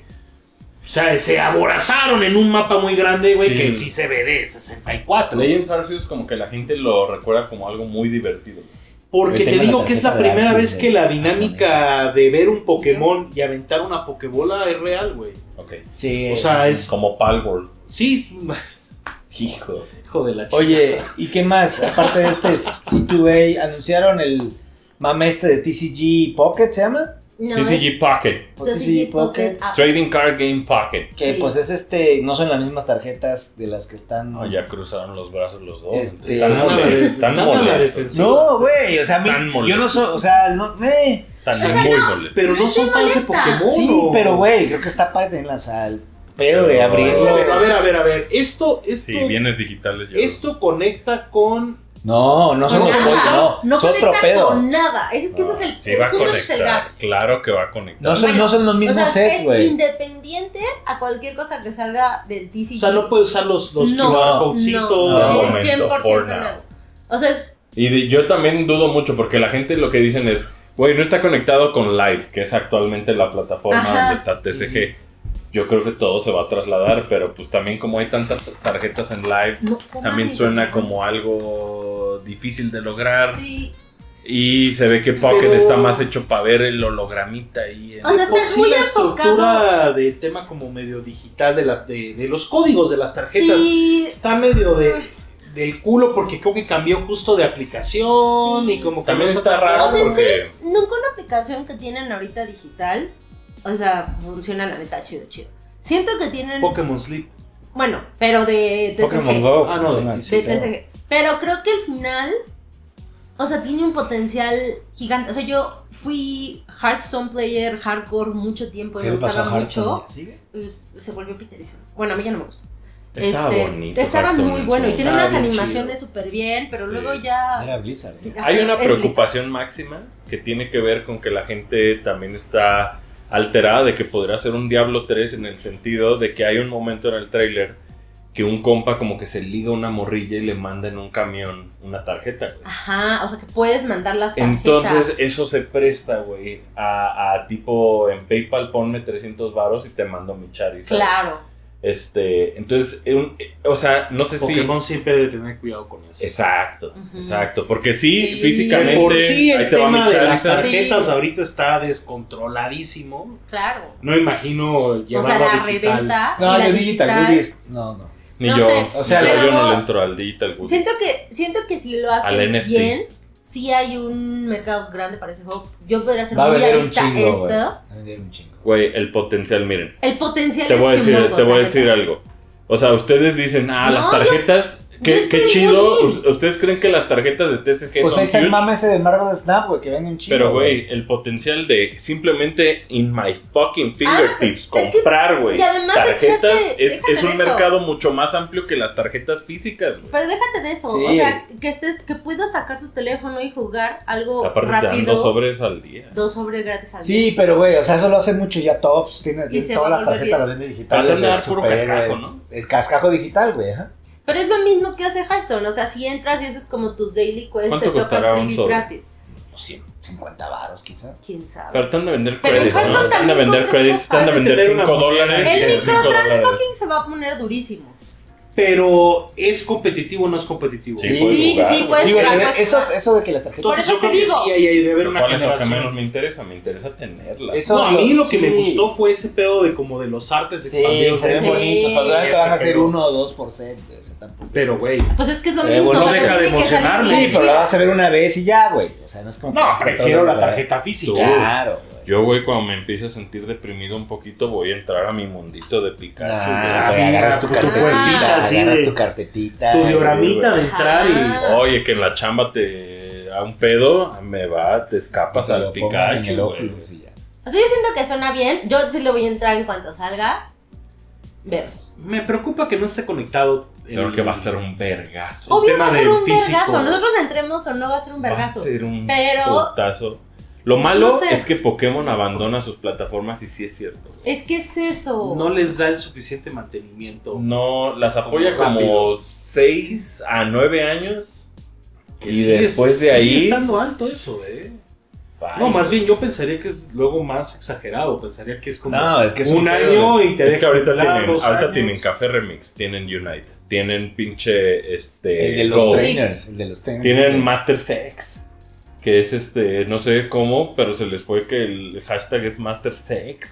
o sea, se aborazaron en un mapa muy grande, güey, Sí. que sí se ve de sesenta y cuatro. Legends Arceus como que la gente lo recuerda como algo muy divertido. Porque Yo te tengo digo la que es la tarjeta de primera Arceus vez de- que la dinámica de ver un Pokémon y aventar una Pokébola es real, güey. Ok. Sí. O sea, es... Como Palworld. Sí, Hijo. hijo de la chica. Oye, ¿y qué más? Aparte de este C dos A, anunciaron el mame este de T C G Pocket, ¿se llama? No, T C G Pocket. O es T C G Pocket. App. Trading Card Game Pocket. Que Sí. pues es este, no son las mismas tarjetas de las que están... No, ya cruzaron los brazos los dos. Este- Están Están a la molestos. de- Están están a la molestos. defensiva. No, güey, o sea, a mí- Tan yo molesto. no soy, o sea, no, eh. Están O sea, muy no, molestos. Pero no No son te fans de molesta. Pokémon. Sí, ¿o? pero güey, creo que está padre en la sal. Pedo de Pero- abrirlo. Pero a ver, a ver, a ver. Esto, esto, Sí, bienes digitales ya. esto conecta con... No, no son Con los nada. pollos, no, No es otro conecta pedo. con nada. Es que ese es el, Sí va a justo ese es el conectar. gap. Claro que va a conectar. No son, Bueno, no son los O mismos sea, sets, es güey. independiente a cualquier cosa que salga del T C G. O sea, no puede usar los, los No, Q R no, codecitos. no. es Momento, cien por for ciento now. nuevo. O sea, es... Y de- yo también dudo mucho porque la gente lo que dicen es, güey, no está conectado con Live, que es actualmente la plataforma Ajá. donde está T C G. Yo creo que todo se va a trasladar, pero pues también como hay tantas tarjetas en Live, No, también mames, suena no. como algo difícil de lograr. Sí. Y se ve que Pocket Pero- está más hecho para ver el hologramita ahí. En... O sea, está Por sí, muy la enfocado. estructura del tema como medio digital de las de, de los códigos de las tarjetas Sí, está medio de del culo porque creo que cambió justo de aplicación Sí. y como que También no está tan raro O sea, en porque... nunca una aplicación que tienen ahorita digital, o sea, funciona la neta chido, chido. Siento que tienen, Pokémon Sleep. bueno, pero de Pokémon T C G. Go. Ah, no, de- funciona De chido. T C G. Pero creo que al final, o sea, tiene un potencial gigante. O sea, yo fui Hearthstone player hardcore mucho tiempo y ¿Qué me le pasó gustaba a Hearthstone? mucho. ¿Sigue? Se volvió piterísimo. Bueno, a mí ya no me gusta. Estaba Este, bonito. Estaba Hearthstone muy en bueno su y tiene Estaba unas bien animaciones súper bien, pero Sí. luego ya... Era Blizzard. ¿no? Ajá, Hay una es Blizzard. preocupación máxima que tiene que ver con que la gente también está alterada de que podría ser un Diablo tres en el sentido de que hay un momento en el tráiler que un compa como que se liga una morrilla y le manda en un camión una tarjeta, güey. Ajá, o sea que puedes mandar las tarjetas. Entonces eso se presta, güey, a, a tipo en PayPal ponme trescientos varos y te mando mi Charizard. Claro. Este, entonces, un- o sea, no sé Pokémon siempre debe tener cuidado con eso. si... Exacto, Ujú. exacto, porque sí, Sí. físicamente... De por sí ahí el te va mi tema de las Charizard. tarjetas Sí. ahorita está descontroladísimo. Claro. No imagino O llevarlo sea, la a digital. reventa. No, y la yo digital, Goodies. No, no. Ni No yo, sé, o sea, pero- yo no le entro al Digital Good. Siento que, siento que si lo Al hacen N F T. bien, sí hay un mercado grande para ese juego. Yo podría ser Va a muy vender un adicta a chingo, güey. esto. Va a vender un chingo. Güey, el potencial, miren. El potencial Te es voy a decir, humongous, te voy a la decir neta. algo. O sea, ustedes dicen, ah, No, las yo- tarjetas, yo qué, estoy qué chido. muy bien. ¿Us- ¿Ustedes creen que las tarjetas de T C G Pues son ahí está el huge? mame ese de Marvel Snap, güey, que vende un chingo. Pero, güey, el potencial de simplemente in my fucking fingertips Ah, es que- comprar, güey, y además tarjetas échate- es, déjate es un de eso. mercado mucho más amplio que las tarjetas físicas, güey. Pero déjate de eso. Sí. O sea, que estés, que puedas sacar tu teléfono y jugar algo Aparte te dan rápido. dos sobres al día. Dos sobres gratis al día. Sí, pero güey, o sea, eso lo hace mucho ya Tops, tiene Y se todas va a las volver tarjetas las bien. vende digitales. Pero te van a de dar puro superhéroes. cascajo, ¿no? El cascajo digital, güey, ajá. Pero es lo mismo que hace Hearthstone. O sea, si entras y haces como tus daily quests, ¿Cuánto te costará tocan un freebies sobre? gratis. Pues cien, cincuenta varos, quizá. ¿Quién sabe? Pero te han de vender Pero en credits, Hearthstone ¿no? Te han de también vender compras credits, te han de cosas. vender Tener una cinco moneda dólares. en El cinco microtrans dólares. fucking se va a poner durísimo. Pero ¿es competitivo o no es competitivo? Sí, Sí, puedes sí, jugar, sí, güey. puedes Digo, jugar, se ve- puedes eso, jugar. eso de que las tarjetas... Entonces Por eso yo creo te que digo. sí hay, hay de haber Lo una cual es lo que generación. menos me interesa, me interesa tenerla. Eso No, a mí lo que me sí. gustó fue ese pedo de como de los artes Sí, expandidos. se ven Sí. bonitos, pero realmente van a Ese ser pedo. uno o dos por set, o sea, tampoco. Pero, güey. Pues es que es lo Eh, mismo. bueno, o sea, no deja de tiene que salir emocionarme. bien Sí, pero la chida. vas a ver una vez y ya, güey. O sea, no es como que No, vas a estar prefiero toda la vida. tarjeta física. Claro, güey. Yo, güey, cuando me empiece a sentir deprimido un poquito, voy a entrar a mi mundito de Pikachu. Ah, güey. güey, mira, agarras tu tu cuerpita carpetita, así agarras de- tu carpetita. Tu güey. dioramita de entrar y. Ajá. Oye, que en la chamba te a un pedo, me va, te escapas Te al lo pongan en el Pikachu, güey. Oculus y ya. O sea, yo siento que suena bien. Yo sí lo voy a entrar en cuanto salga. Vemos. Me preocupa que no esté conectado. Creo el- que va a ser un vergazo. El Obvio tema va a ser del un físico. vergazo. Nosotros le entremos o no va a ser un vergazo. Va a ser un Pero- putazo. Lo Pues malo no sé. es que Pokémon abandona sus plataformas y sí es cierto. güey. Es que es eso. No les da el suficiente mantenimiento. No, las apoya Como como rápido. seis a nueve años. Que Y sigue- después de sigue ahí- estando alto eso, eh. Bye. No, más bien yo pensaría que es luego más exagerado. Pensaría que es como No, es que es un un año y te Es que deja ahorita hablar tienen, dos ahorita años. tienen Café Remix, tienen Unite, tienen pinche este El de los Gold, trainers, el de los trainers. tienen Master Sex, que es este, no sé cómo, pero se les fue que el hashtag es Master Sex,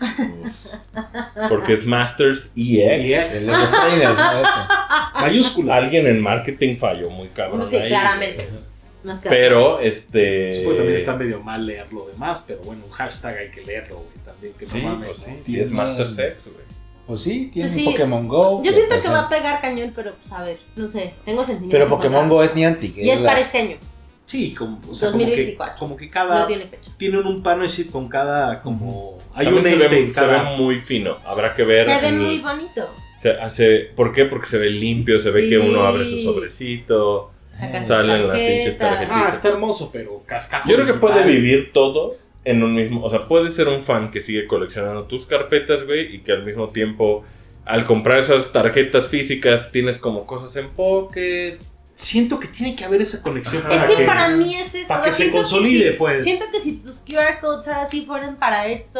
porque es Masters Y E X. X. El de los trainers, ¿no? Ese. Mayúsculas. Alguien en marketing falló muy cabrón. Sí, ahí, claramente. güey. Nos queda- Pero este. Supongo que también está medio mal leer lo demás, pero bueno, un hashtag hay que leerlo, güey, también, que Sí, no mames. pues sí, ¿no? sí es Tienen- Master Sex, güey. Pues sí, tiene Pues sí. Pokémon Go. Yo siento pues, que va a pegar cañón, pero pues a ver, no sé, tengo sentimientos. Pero Pokémon encontrados. Go es Niantic. Y es las- para este año, Sí, como, o sea, dos como mil que, veinticuatro. como que cada... no tiene fecha. Tienen un partnership con cada, como... Hay También un se, ente ve, en se cada... ve muy fino. Habrá que ver. Se ve en el- muy bonito. se hace, ¿Por qué? Porque se ve limpio, se ve Sí. que uno abre su sobrecito. Sacas Salen tus las pinches tarjetas. tarjetitas. Ah, está hermoso, pero cascajo Yo creo que digital. puede vivir todo en un mismo. O sea, puede ser un fan que sigue coleccionando tus carpetas, güey, y que al mismo tiempo, al comprar esas tarjetas físicas, tienes como cosas en Pocket. Siento que tiene que haber esa conexión Ajá. Es para que para mí es eso. para o sea, que se siento consolide, si- pues. Siento que si tus Q R codes ahora sí fueran para esto,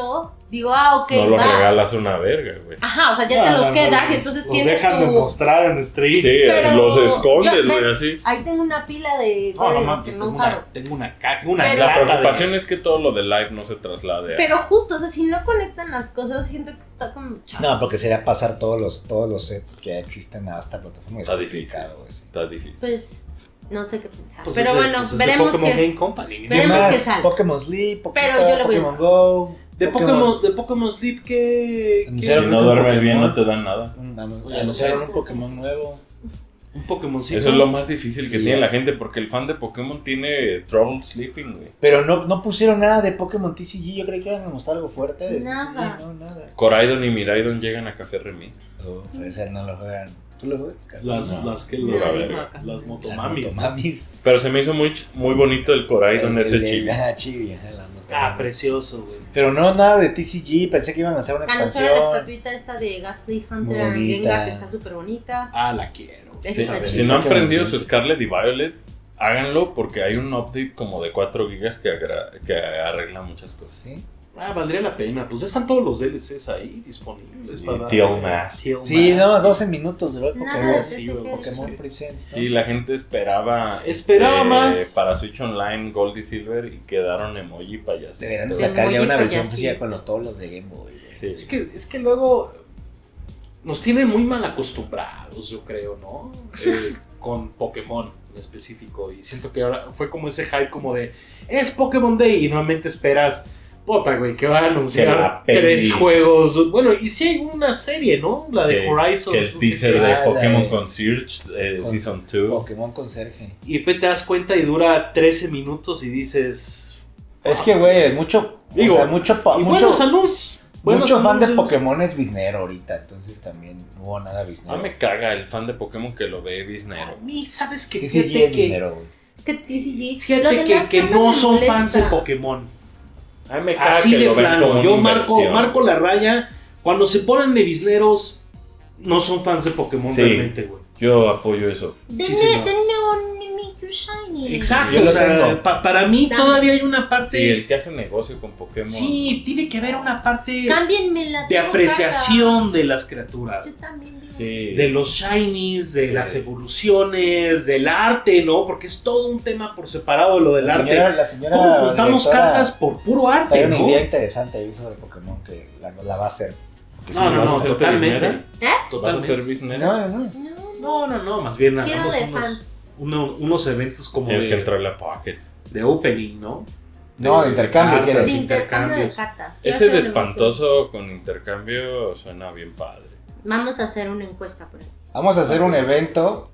digo, ah, ok, No los va. regalas una verga, güey. Ajá, o sea, ya No, te los no, quedas no, y entonces los tienes dejan de tu... mostrar en stream. Sí, Pero los escondes, yo- güey, ven, así. Ahí tengo una pila de No, no, Golden más que que no he tengo usado. una, tengo una caca, una Pero- La lata de- preocupación es que todo lo de live no se traslade a... Pero justo, o sea, si no conectan las cosas, siento que está como chato. No, porque sería pasar todos los, todos los sets que existen a esta plataforma. Es Está difícil. complicado, güey, sí. Está difícil. Pues, no sé qué pensar. Pues pero ese- bueno, pues ese veremos Pokémon que... Game Company. ¿Qué Veremos más? qué sale. Pokémon Sleep, Pokémon, Pero yo le voy a- Pokémon Go. De Pokémon, de Pokémon Sleep, ¿qué? En qué- serio, Si no un duermes bien Pokémon. no te dan nada. Un- anu- Oye, Anunciaron no un sé. Pokémon nuevo. Un Pokémon Eso es lo más difícil que Y tiene ya. la gente porque el fan de Pokémon tiene trouble sleeping, güey. Pero no, no pusieron nada de Pokémon T C G. Yo creí que iban a mostrar algo fuerte de Nada. T C G. No, nada. Coraidon y Miraidon llegan a Café Remix. Uf, ese no lo juegan. ¿Tú lo juegas, Carlos? Las, No. las que No, los- la digo verga. acá. las Las motomamis. ¿no? motomamis. Pero se me hizo muy, ch- muy bonito el Coraidon El- ese el- chibi. Ajá, chibi, ajá, las motomamis. Ah, precioso, güey. Pero no, nada de T C G. Pensé que iban a hacer una Anunciaron la expansión. estatuita esta de Ghastly Muy Hunter and bonita. Gengar, que está súper bonita. Ah, la quiero. Esa Sí, está si chida. no han Pokémon, prendido sí. su Scarlet y Violet, háganlo porque hay un update como de cuatro gigas que, agra- que arregla muchas cosas. Sí. Ah, valdría la pena. Pues están todos los D L Cs ahí disponibles. Sí, para Teal Mask. Teal Sí, Mask. no, doce minutos duró el Nada Pokémon. de sí, T C G. Pokémon Presents, ¿no? Sí, la gente esperaba Esperaba este, más. para Switch Online Gold y Silver y quedaron emoji payasos. Deberían de Sí, sacar ya emoji una versión payasito. física con los, todos los de Game Boy. güey. Sí. Es que, es que luego nos tienen muy mal acostumbrados, yo creo, ¿no? Eh, con Pokémon en específico. Y siento que ahora fue como ese hype como de, es Pokémon Day y nuevamente esperas, puta, güey, que va a Que anunciar la peli. tres juegos. Bueno, y sí hay una serie, ¿no? La de Que- Horizon. Que el teaser de Ah, la Pokémon de- Concierge eh, Con- Season dos. Pokémon Conserje. Y después te das cuenta y dura trece minutos y dices... Es que, güey, mucho. Digo, o sea, mucho, pa- y mucho, buenos anuncios. buenos mucho fan de anuncios. Pokémon es Biznero ahorita. Entonces también no hubo nada A Biznero. mí me caga el fan de Pokémon que lo ve biznero. A mí, ¿sabes qué? T C G Fíjate es que... Biznero, güey. Es que T C G... lo Fíjate de que, las que cartas no me son molesta. fans de Pokémon. A mí me caga Así que de lo ven como plano. una Yo marco, inversión. marco la raya. Cuando se ponen de bisneros, no son fans de Pokémon Sí. realmente, güey. Yo apoyo eso. Denme, Sí, señor. denme un Mimikyu Shiny. Exacto. Yo O lo sea, tengo. pa- para mí Dame. todavía hay una parte. Sí, el que hace negocio con Pokémon. Sí, tiene que haber una parte Cámbienme la de apreciación de las criaturas. Yo también digo. Sí. De los shinies, de Sí. las evoluciones, del arte, ¿no? Porque es todo un tema por separado lo del La arte. señora, la señora ¿Cómo juntamos directora cartas por puro arte, trae una no? idea interesante ahí sobre Pokémon que la, la va a hacer. Porque No, sí, no, ¿Vas a no, hacerte totalmente. biznera? ¿Eh? ¿Vas a Totalmente. ser biznera? No, no. No, No, no, no, más bien quiero hagamos de unos, fans. uno- unos eventos como Tienes que de, entrar a la Pocket. de opening, ¿no? No, de De intercambio, cartas. ¿quieres De Sí, intercambio de intercambios. cartas. Quiero Ese hacer un despantoso con intercambio suena bien padre. evento. Vamos a hacer una encuesta por ahí. Vamos a hacer un evento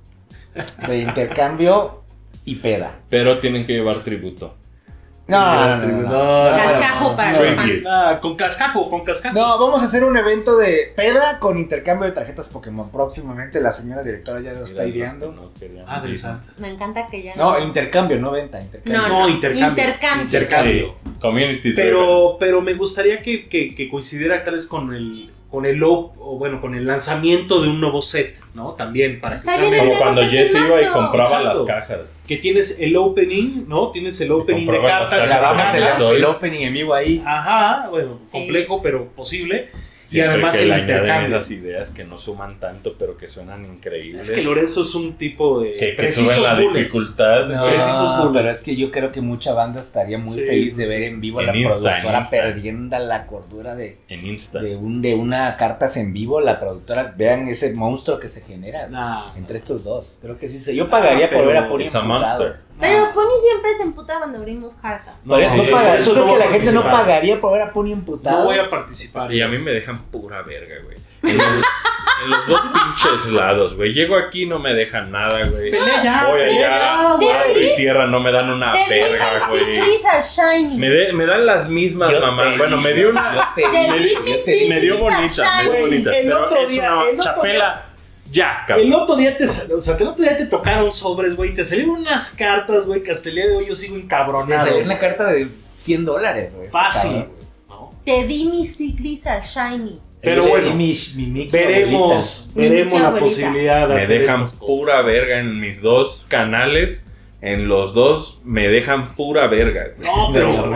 de intercambio y peda. Pero tienen que llevar tributo. No, no, no, no, no. Cascajo para los Twinkies. fans. Ah, con cascajo, con cascajo. No, vamos a hacer un evento de peda con intercambio de tarjetas Pokémon. Próximamente la señora directora ya lo está Mira, ideando. los que no querían Ah, del Disney. Santa. Me encanta que ya No, intercambio, no venta, intercambio. No, No, intercambio. Intercambio. Intercambio. Sí, community Pero, pero me gustaría que, que, que coincidiera tal vez con el con el op- o bueno, con el lanzamiento de un nuevo set, ¿no? También para que Pues ahí sea viene como medio- cuando Nuevos Jesse iba y equipazos. compraba Exacto. las cajas. que tienes el opening, ¿no? Tienes el opening de compraba las cartas. cajas. Grabamos el, Cartas. el opening en vivo ahí. Ajá, bueno, Sí. complejo, pero posible. Y Siempre además que el le añaden intercambio. esas ideas que no suman tanto, pero que suenan increíbles. Es que Lorenzo es un tipo de que, que precisos suben la bullets. dificultad. No, güey. precisos bullets. pero es que yo creo que mucha banda estaría muy Sí, feliz sí, de sí. ver en vivo a En la Insta, productora en Insta. perdiendo la cordura de, En Insta. de, un, de una cartas en vivo. La productora, vean ese monstruo que se genera Nah. entre estos dos. Creo que sí. se- Yo pagaría Ah, por ver a pero Pony It's a emputado. monster. Pero Pony siempre se emputa cuando abrimos cartas. No, Por eso sí, no pagaría. por eso ¿Tú crees no que voy la a gente no participar. pagaría por ver a Pony emputado? No voy a participar. Y a mí me dejan pura verga, güey. En los, en los dos pinches lados, güey. Llego aquí, no me dejan nada, güey. Pelea ya, Voy pelea allá, ya, mar güey. y tierra, no me dan una Te verga, digo, güey. Citrus are shiny. Me, de- me dan las mismas, Yo mamá. te Bueno, dije, me dio una. yo te Te dije, di yo mi te dije. Me dio Citrus are bonita, me dio Güey, bonita. el Pero otro es día- una el otro chapela. Ya, cabrón. El otro día te, o sea, el otro día te tocaron sobres, güey, te salieron unas cartas, güey, que hasta el día de hoy yo sigo Me encabronado. salió una güey. carta de cien dólares, güey. Fácil, Cabrón. güey, ¿no? Te di mis Citrus are shiny. Pero Le bueno, di mi, mi micro Veremos, Mi veremos micro la abuelita. posibilidad de Me hacer dejan estas cosas. pura verga en mis dos canales En los dos me dejan pura verga, güey. No, pero.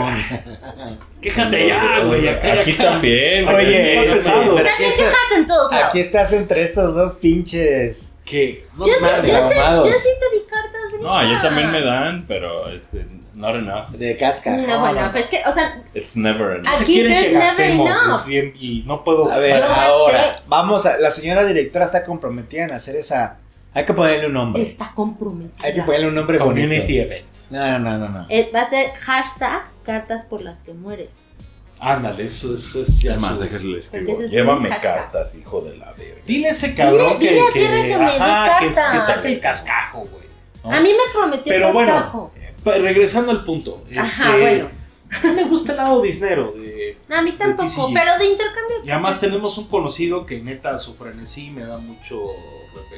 Quéjate ya, güey. Acá, Aquí acá. también, güey. Oye, Está este, pesado. pero También aquí estás- quejate en todos lados. aquí estás entre estos dos pinches. ¿Qué? No Yo sí, mames. yo, te, mamados. yo sí te di cartas bonitas. No, a yo también me dan, pero este, not enough. De casca. No, bueno, pues es que, o sea, It's never enough. Se Aquí quieren que there's never gastemos. enough. Es bien, y no puedo A ver, Yo gastar. ahora, sé. vamos a. La señora directora está comprometida en hacer esa. Hay que ponerle un nombre. está comprometida. Hay que ponerle un nombre Community bonito. event. No, no, no, no. Eh, va a ser hashtag cartas por las que mueres. Ándale, eso es. es ya Además, su- déjale escribo. Porque ese es Llévame un hashtag. cartas, hijo de la verga. Dile a ese cabrón Dile- que, dile a que, Tierra que me dé ajá, que, cartas. que saque el cascajo, güey. ¿no? A mí me prometió Pero bueno, cascajo. Pa- regresando al punto. Ajá, este, bueno. No me gusta el lado disnero de. No, a mí tampoco, T C G. pero de intercambio. Y además tenemos un conocido que neta su frenesí me da mucho repel.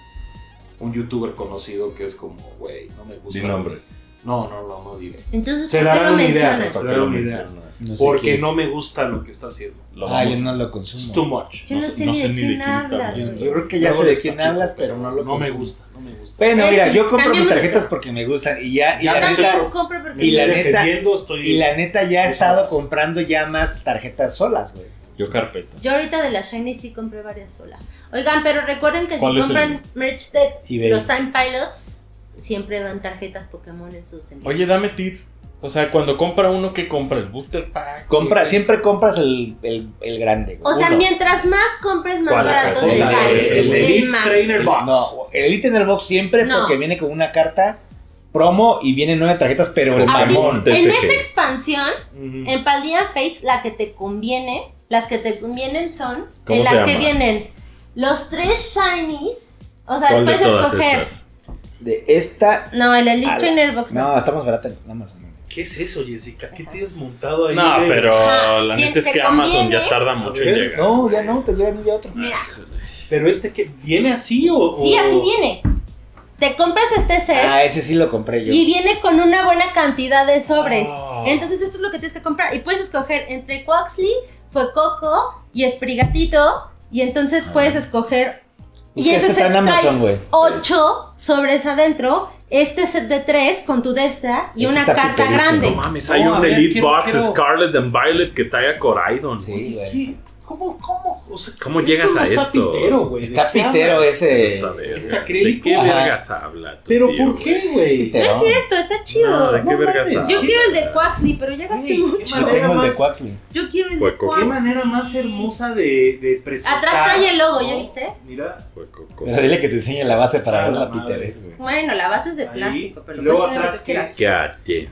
Un youtuber conocido que es como, güey, no me gusta. Di nombres. No, no, no, no diré. Entonces, Se ¿por qué darán lo una idea, mencionas? se darán una idea. No sé Porque quién. no me gusta lo que está haciendo. Lo Ah, vamos- yo no lo It's consumo. too much. Yo no, No sé sé- ni no sé de ni de quién quién hablas, está Yo, güey. yo creo que ya Luego sé de les quién platico, hablas, pero no lo No me consumo. gusta, no me gusta. Bueno, mira, X, yo compro mis cámbiame de tarjetas tema. porque me gustan y ya, y Ya la me neta, Tampoco compro porque y la Estoy neta- defendiendo, estoy. y la neta ya he Dos estado horas. comprando ya más tarjetas solas, güey. Yo carpeta. Yo ahorita de la Shiny sí compré varias solas. Oigan, pero recuerden que si ¿Cuál es compran merch de eBay. los Time Pilots, siempre dan tarjetas Pokémon en sus envíos. Oye, dame tips. O sea, cuando compra uno, ¿qué compra? ¿El booster pack? Compra, siempre compras el, el, el grande, güey. O sea, Uno. mientras más compres, más ¿Cuál? barato ¿Cuál? te La de- sale. El el Elite más. Trainer Box. No, el Elite en el box siempre No. porque viene con una carta promo y vienen nueve tarjetas, pero el Ah, Ahorita, mamón. T en C G. esta expansión, Ujú. en Paldean Fates, la que te conviene, las que te convienen son ¿Cómo en se las que llama? vienen los tres Shinies. O sea, ¿Cuál de puedes todas escoger. estas? De esta. No, el Elite a la- Trainer Box. No, estamos baratas en Amazon. ¿Qué es eso, Jessica? ¿Qué tienes montado ahí? No, güey? pero Ajá. la ¿Quién neta es te que Amazon conviene? ya tarda A mucho ver, en llegar. No, ya no, te llega un día otro. Mira, Pero este que viene así o. sí, o- así viene. Te compras este set. Ah, ese sí lo compré yo. Y viene con una buena cantidad de sobres. Oh. Entonces esto es lo que tienes que comprar. Y puedes escoger entre Quaxly, Fuecoco y Esprigatito. Y entonces puedes escoger... Es Y que ese ese está set en trae Amazon, güey. ocho sobres adentro. Este set de tres con tu Desta y Ese una está carta piterísimo. grande. No mames, hay No, a un ver, Elite quiero- Box quiero- Scarlet and Violet que trae a Coraidon. Sí, Oye, güey. ¿qué? ¿Cómo, cómo? O sea, ¿Cómo esto llegas no a está esto? Pitero, güey. Está ¿De qué pitero hablas? ese. Esta verga. ¿Está ¿De acrílico? qué Ajá. vergas habla tu ¿Pero tío, por qué, güey? Pitero. No es cierto, está chido. No, ¿de qué No vergas mames. habla? Yo quiero el de Quaxly, pero ya gasté Ey, qué mucho. Yo manera tengo el de más- Quaxly. Yo quiero el de Fue Coco. ¿Qué Quaxly. manera más hermosa de, de presentar? Atrás trae el logo, ¿ya ¿no? viste? Mira. Fue Coco. Pero dile que te enseñe la base para Ah, ver la la madre. piterez, güey. Bueno, la base es de Ahí, plástico, pero y lo puedes luego poner lo atrás, que ¿qué? quieras. Cállate.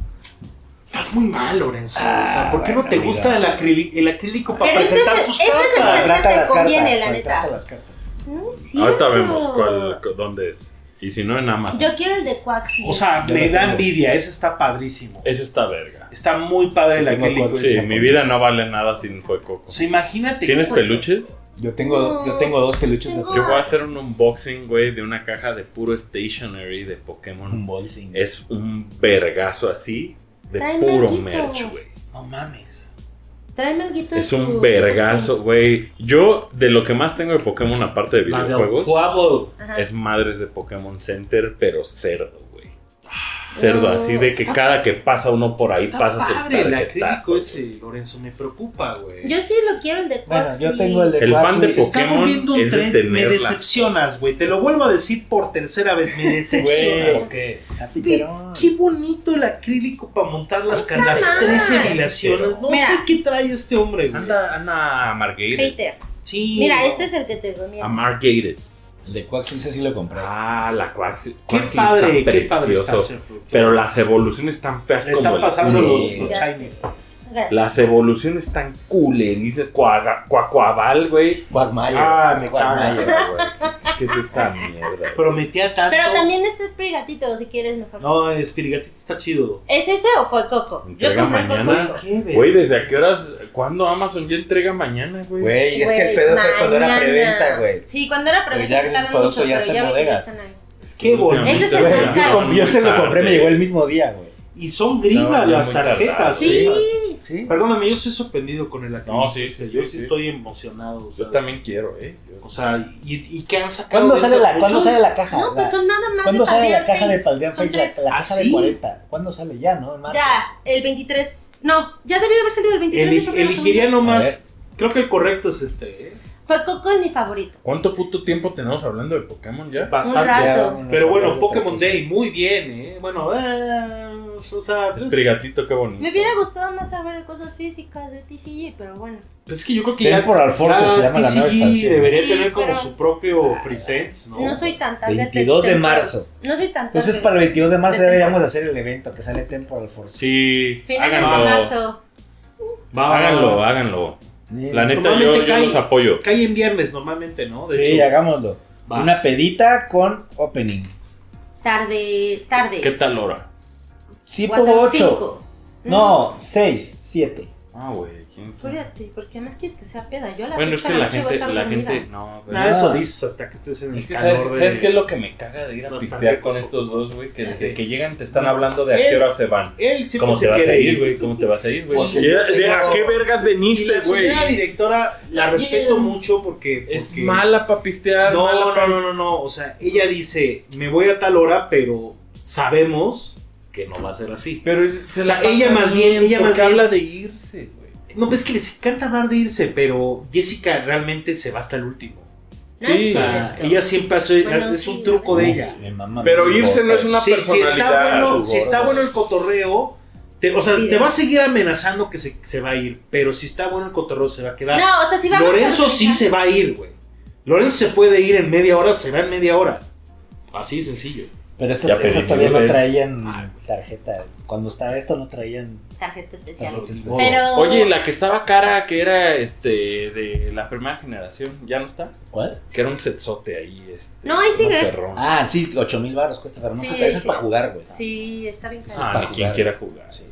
Estás muy mal, Lorenzo. Ah, o sea, ¿por qué no bueno, te mira, gusta el, sí. acrílico, el acrílico para Pero este presentar es- tus este es el cartas? que- Maltrata te las conviene, cartas. la maltrata neta. las cartas. No es cierto. Ahorita vemos cuál, cu- dónde es. Y si no, en Amazon. Yo quiero el de Quaxly. O sea, Yo me lo da tengo. envidia. Ese está padrísimo. Eso está verga. Está muy padre el Yo tengo acrílico. cuatro. ese. Sí, mi vida no vale nada sin Fue Coco. O sea, imagínate. ¿Tienes cómo- peluches? Yo tengo, yo tengo dos peluches de Tengo- Yo voy a hacer un unboxing, güey, de una caja de puro stationery de un Pokémon. bolsing. Es un vergazo así de Tráeme puro alguito. merch, güey. No mames. Tráeme algo. Es un vergazo, güey. Yo, de lo que más tengo de Pokémon, aparte de La del videojuegos, Quabble. Ajá. es madres de Pokémon Center, pero cerdo, güey. Cerdo, No, así de que está- cada que pasa uno por ahí Está pasas padre el el acrílico tarjetazo. ese, Lorenzo. Me preocupa, güey. Yo sí lo quiero el de Bueno, Quaxly. yo tengo el de El fan de Quaxly. Se está Pokémon volviendo un es de tren. Me tener las decepcionas, güey. Te lo vuelvo a decir por tercera vez. Me decepcionas. Güey, ¿qué? Está Qué, piterón. qué bonito el acrílico para montar las, Está las mal. trece hilaciones. No Mira. sé qué trae este hombre, güey. Anda, anda Margated. Hater. Sí. Mira, este es el que te conviene. Amargated. El de Quaxly ese sí lo compré. Ah, la Quaxly. Qué Quaxly padre, está qué padre está. precioso. señor productor. Pero las evoluciones están feas Le como están el pasando culo, los, Sí. los Ya Chinese. Gracias. Las evoluciones están culerizas. Cuaga- Cuacuaval, güey. Quagmire. Ah, me Quagmire. Ah, güey. ¿Qué es esa mierda? Prometía tanto. Pero también este es Prigatito, si quieres mejor. No, Espirigatito está chido. ¿Es ese o fue Coco? Yo Entrega compré fue mañana. Coco. ¿Qué, Güey, ¿desde a qué horas? ¿Cuándo Amazon ya entrega mañana, güey? Güey, es que el Güey, pedo fue cuando era mañana. preventa, güey. Sí, cuando era Pero preventa ya se el tardan producto mucho, ya pero está en ya ahorita ya bodegas. están ahí. Qué bonito. Este es el más caro. Yo se lo compré, me llegó el mismo día, güey. Y son grimas No, ya las muy tarjetas. tardado. ¿eh? Sí, Sí. Perdóname, yo estoy sorprendido con el activista. No, sí, este, sí, yo sí, sí, sí. estoy emocionado. O sea, Yo también quiero, ¿eh? Yo- O sea, y, y que han sacado. ¿Cuándo de sale, estas la, ¿Cuándo muchos? sale la caja? No, pues La- son nada más ¿Cuándo de sale la Paldean caja de Fates. Paldean Son Face? La, tres. la ¿Ah, caja sí? de cuarenta. ¿Cuándo sale ya, no? En marzo. Ya, el veintitrés. No, ya debió haber salido el veintitrés de Eli- febrero. elegiría según nomás. Creo que el correcto es este, ¿eh? yo. Fue Coco es mi favorito. ¿Cuánto puto tiempo tenemos hablando de Pokémon ya? Bastante. rato. Ya, vámonos Pero a bueno, hablar de otra Pokémon cosa. Day, muy bien, ¿eh? Bueno, eh, o sea, pues, Esprigatito, qué bonito. Me hubiera gustado más saber de cosas físicas de T C G, pero bueno. pues es que yo creo que Temporal ya, Force ya se llama la nueva T C G expansión. debería Sí, tener como pero- su propio presents, ¿no? No, soy tan tarde. veintidós de Temporals. marzo. No soy tan tarde. Entonces para el veintidós de marzo de deberíamos Temporals. hacer el evento que sale Temporal Force. Sí, Finales de háganlo. marzo. Va, Háganlo, háganlo. Sí, La neta, yo, Normalmente yo cae- los apoyo. Cae en viernes normalmente, ¿no? De sí, hecho, hagámoslo. Va. Una pedita con opening. Tarde, tarde. ¿Qué tal hora? Sí, Cuatro, pongo ocho. cinco. No, seis, siete. Ah, güey. ¿quién- quién? Fíjate, porque además quieres que sea peda. Yo a las Bueno, ocho es que de la la noche voy a gente, estar la dormida. gente, no, güey. Nada, eso Ah. dices hasta que estés en el Es que calor ¿sabes, de... ¿sabes qué es lo que me caga de ir a Los pistear tarjetas con estos dos, güey? Que desde Es- que llegan te están hablando de a qué hora se van. Él siempre ¿Cómo se te vas a quiere ir, güey? ¿Cómo te vas a ir, güey? Porque- ¿De, de a qué vergas Y veniste, la güey? señora directora la respeto mucho porque... Es porque- mala para pistear. No, mala no, pa- no, no, no. O sea, ella dice, me voy a tal hora, pero sabemos que no va a ser así. Pero es- se O sea, la ella pasa más bien- ella porque más bien- habla de irse, güey. No, pues es que les encanta hablar de irse, pero Jessica realmente se va hasta el último. No Sí, es O sea, cierto. ella siempre hace, Bueno, es sí, un truco a de veces ella. Mi mamá Pero me irse no es una Si, si está personalidad. bueno, si su está gordo. bueno el cotorreo, te, o sea, Sí, te ¿no? va a seguir amenazando que se, se va a ir, pero si está bueno el cotorreo se va a quedar. No, o sea, si vamos Lorenzo a sí se va a ir, güey. Lorenzo se puede ir en media hora, se va en media hora. Así de sencillo. Pero estas, Ya estas pedí, todavía no güey. traían Ah, tarjeta. Cuando estaba esto no traían tarjeta especial. tarjeta especial. Pero. Oye, la que estaba cara, que era este de la primera generación, ¿ya no está? ¿Cuál? Que era un setzote ahí. Este, No, ahí sigue. un perrón. Ah, sí, ocho mil baros cuesta, pero no Sí, sé, eso es sí. para jugar, güey. Sí, está bien caro. Ah, para ni quien jugar. quiera jugar. Sí.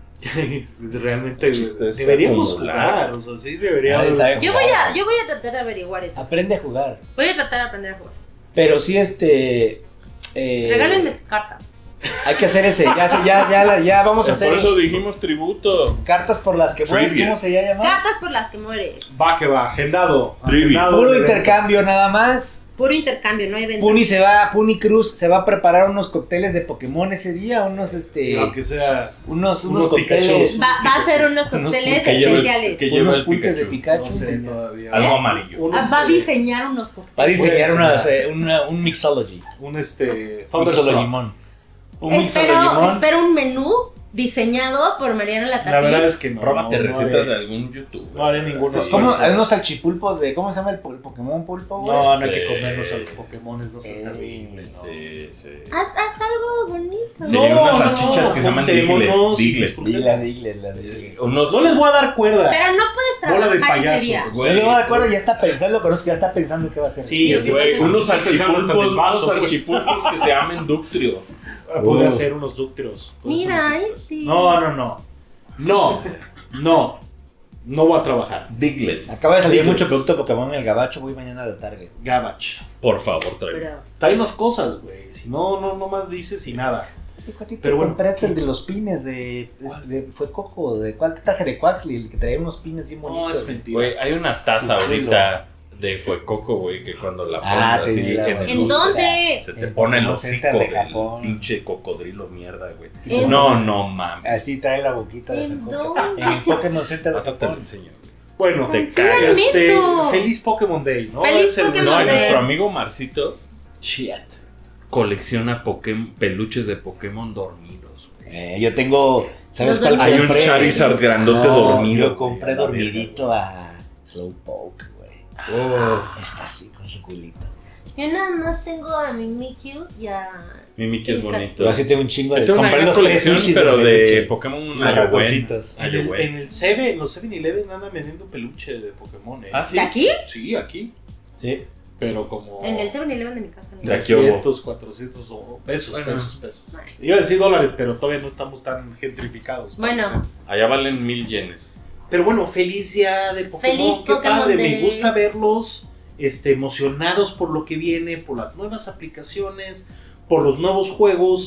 Realmente El chiste es deberíamos acumular. jugar, o sea, sí Nadie deberíamos. sabe Yo jugar, voy, a, güey. yo voy a tratar de averiguar eso. Aprende a jugar. Voy a tratar de aprender a jugar. Pero sí, este. Eh, Regálenme cartas. Hay que hacer ese. Ya, se- ya, ya, la- ya vamos a Por hacer eso dijimos tributo. cartas por las que mueres. Trivia. ¿Cómo se llama? Cartas por las que mueres. Va que va, agendado. Trivia. agendado Puro el evento. intercambio nada más. Puro intercambio, no hay venta. Puni se va, Puni Cruz se va a preparar unos cócteles de Pokémon ese día, unos este, Aunque sea. unos, unos, unos cócteles, Pikachus. Va, va a ser unos Unos cócteles que lleve- especiales. que lleve unos el pulques de Pikachu. Pikachu. No sé señor. todavía. Algo ¿Eh? amarillo. Un, Ah, va a este, diseñar unos cócteles. Va a diseñar Puede unas, ser. eh, una- un mixology. Un este. Un Thunder mixolo Strike. limón. Un mixolo Espero, limón. espero un menú diseñado por Mariano La Latapí. verdad es que no. Róbate no, no recetas haré- de algún youtuber. no haré ninguno. Pues, Sí, ¿cómo? sí. Hay unos salchipulpos de, ¿cómo se llama el, pul- Pokémon pulpo, güey? No, no hay que Este- comernos a los Pokémones, no seas Eh, terrible, no. Sí, sí. Haz, haz algo bonito. Sí, unas salchichas que se llaman juntémonos Diglett, y Diglett. disfrutemos. Dile, dile, la de... Unos, No les voy a dar cuerda. Pero no puedes Bola de trabajar ese payasos. día. güey, Yo no me acuerdo, ya está pensando, pero es que ya está pensando qué va a hacer. Sí, Sí, güey, sí, unos estoy pensando hasta en el salchipulpos, vaso, unos güey. salchipulpos que se llamen Ductrio. Pude Uh. hacer unos dúcteros. Pude Mira, hacer unos este. dúcteros. No, no, no. No. No. No voy a trabajar. Diglett. Acaba de salir Diglett. mucho producto Pokémon en el gabacho, voy mañana a la Target. Gabach. Por favor, trae. Pero, Trae unas cosas, güey. Si no, no, no más dices y nada. Hijo, a ti te Pero bueno. compraste el de los pines de, de- de- fue Coco, ¿de cuál te traje? De Quaxley, el que traía unos pines bien bonitos. No, es güey. mentira. Güey, hay una taza ahorita de Fuecoco, güey, que cuando la pones Ah, te así vi la- en el ¿en dónde? se te En pone el Pokémon hocico Center de del Japón. pinche cocodrilo mierda, güey. ¿En No, no mames. Así trae la boquita de ¿En Fuecoco. dónde? En el Pokémon Center de Ahorita te lo Japón. enseño, güey. Bueno, Te Consigan cagas. este, eso. feliz Pokémon Day, ¿no? Feliz Es el- Pokémon No, Day. nuestro amigo Marcito Shit. colecciona Pokémon, peluches de Pokémon dormidos, güey. Eh, yo tengo, ¿sabes Los cuál Hay un compré? Charizard grandote No, dormido. yo compré güey, a la dormidito a Slowpoke, güey. verga. Uf, Está así con su culito. Yo nada más tengo a mi Mickey y a. mi Mickey es bonito. Yo así tengo un chingo de... Tengo una compré gran los tres colección, sushis pero de peluche. Pokémon Los Ayogüen. ratoncitos. En el, Ayogüen. en el Seven, los seven eleven andan vendiendo peluche de Pokémon, ¿eh? Ah, sí. ¿De aquí? Sí, aquí. Sí. Pero como. En el seven eleven de mi casa. De aquí hubo. trescientos, cuatrocientos o pesos, Bueno. pesos, pesos. Iba a decir dólares, pero todavía no estamos tan gentrificados. Bueno, Allá valen mil yenes. Pero bueno, feliz día de Pokémon. Feliz Qué Pokémon padre. Day. Me gusta verlos este, emocionados por lo que viene, por las nuevas aplicaciones, por los nuevos juegos.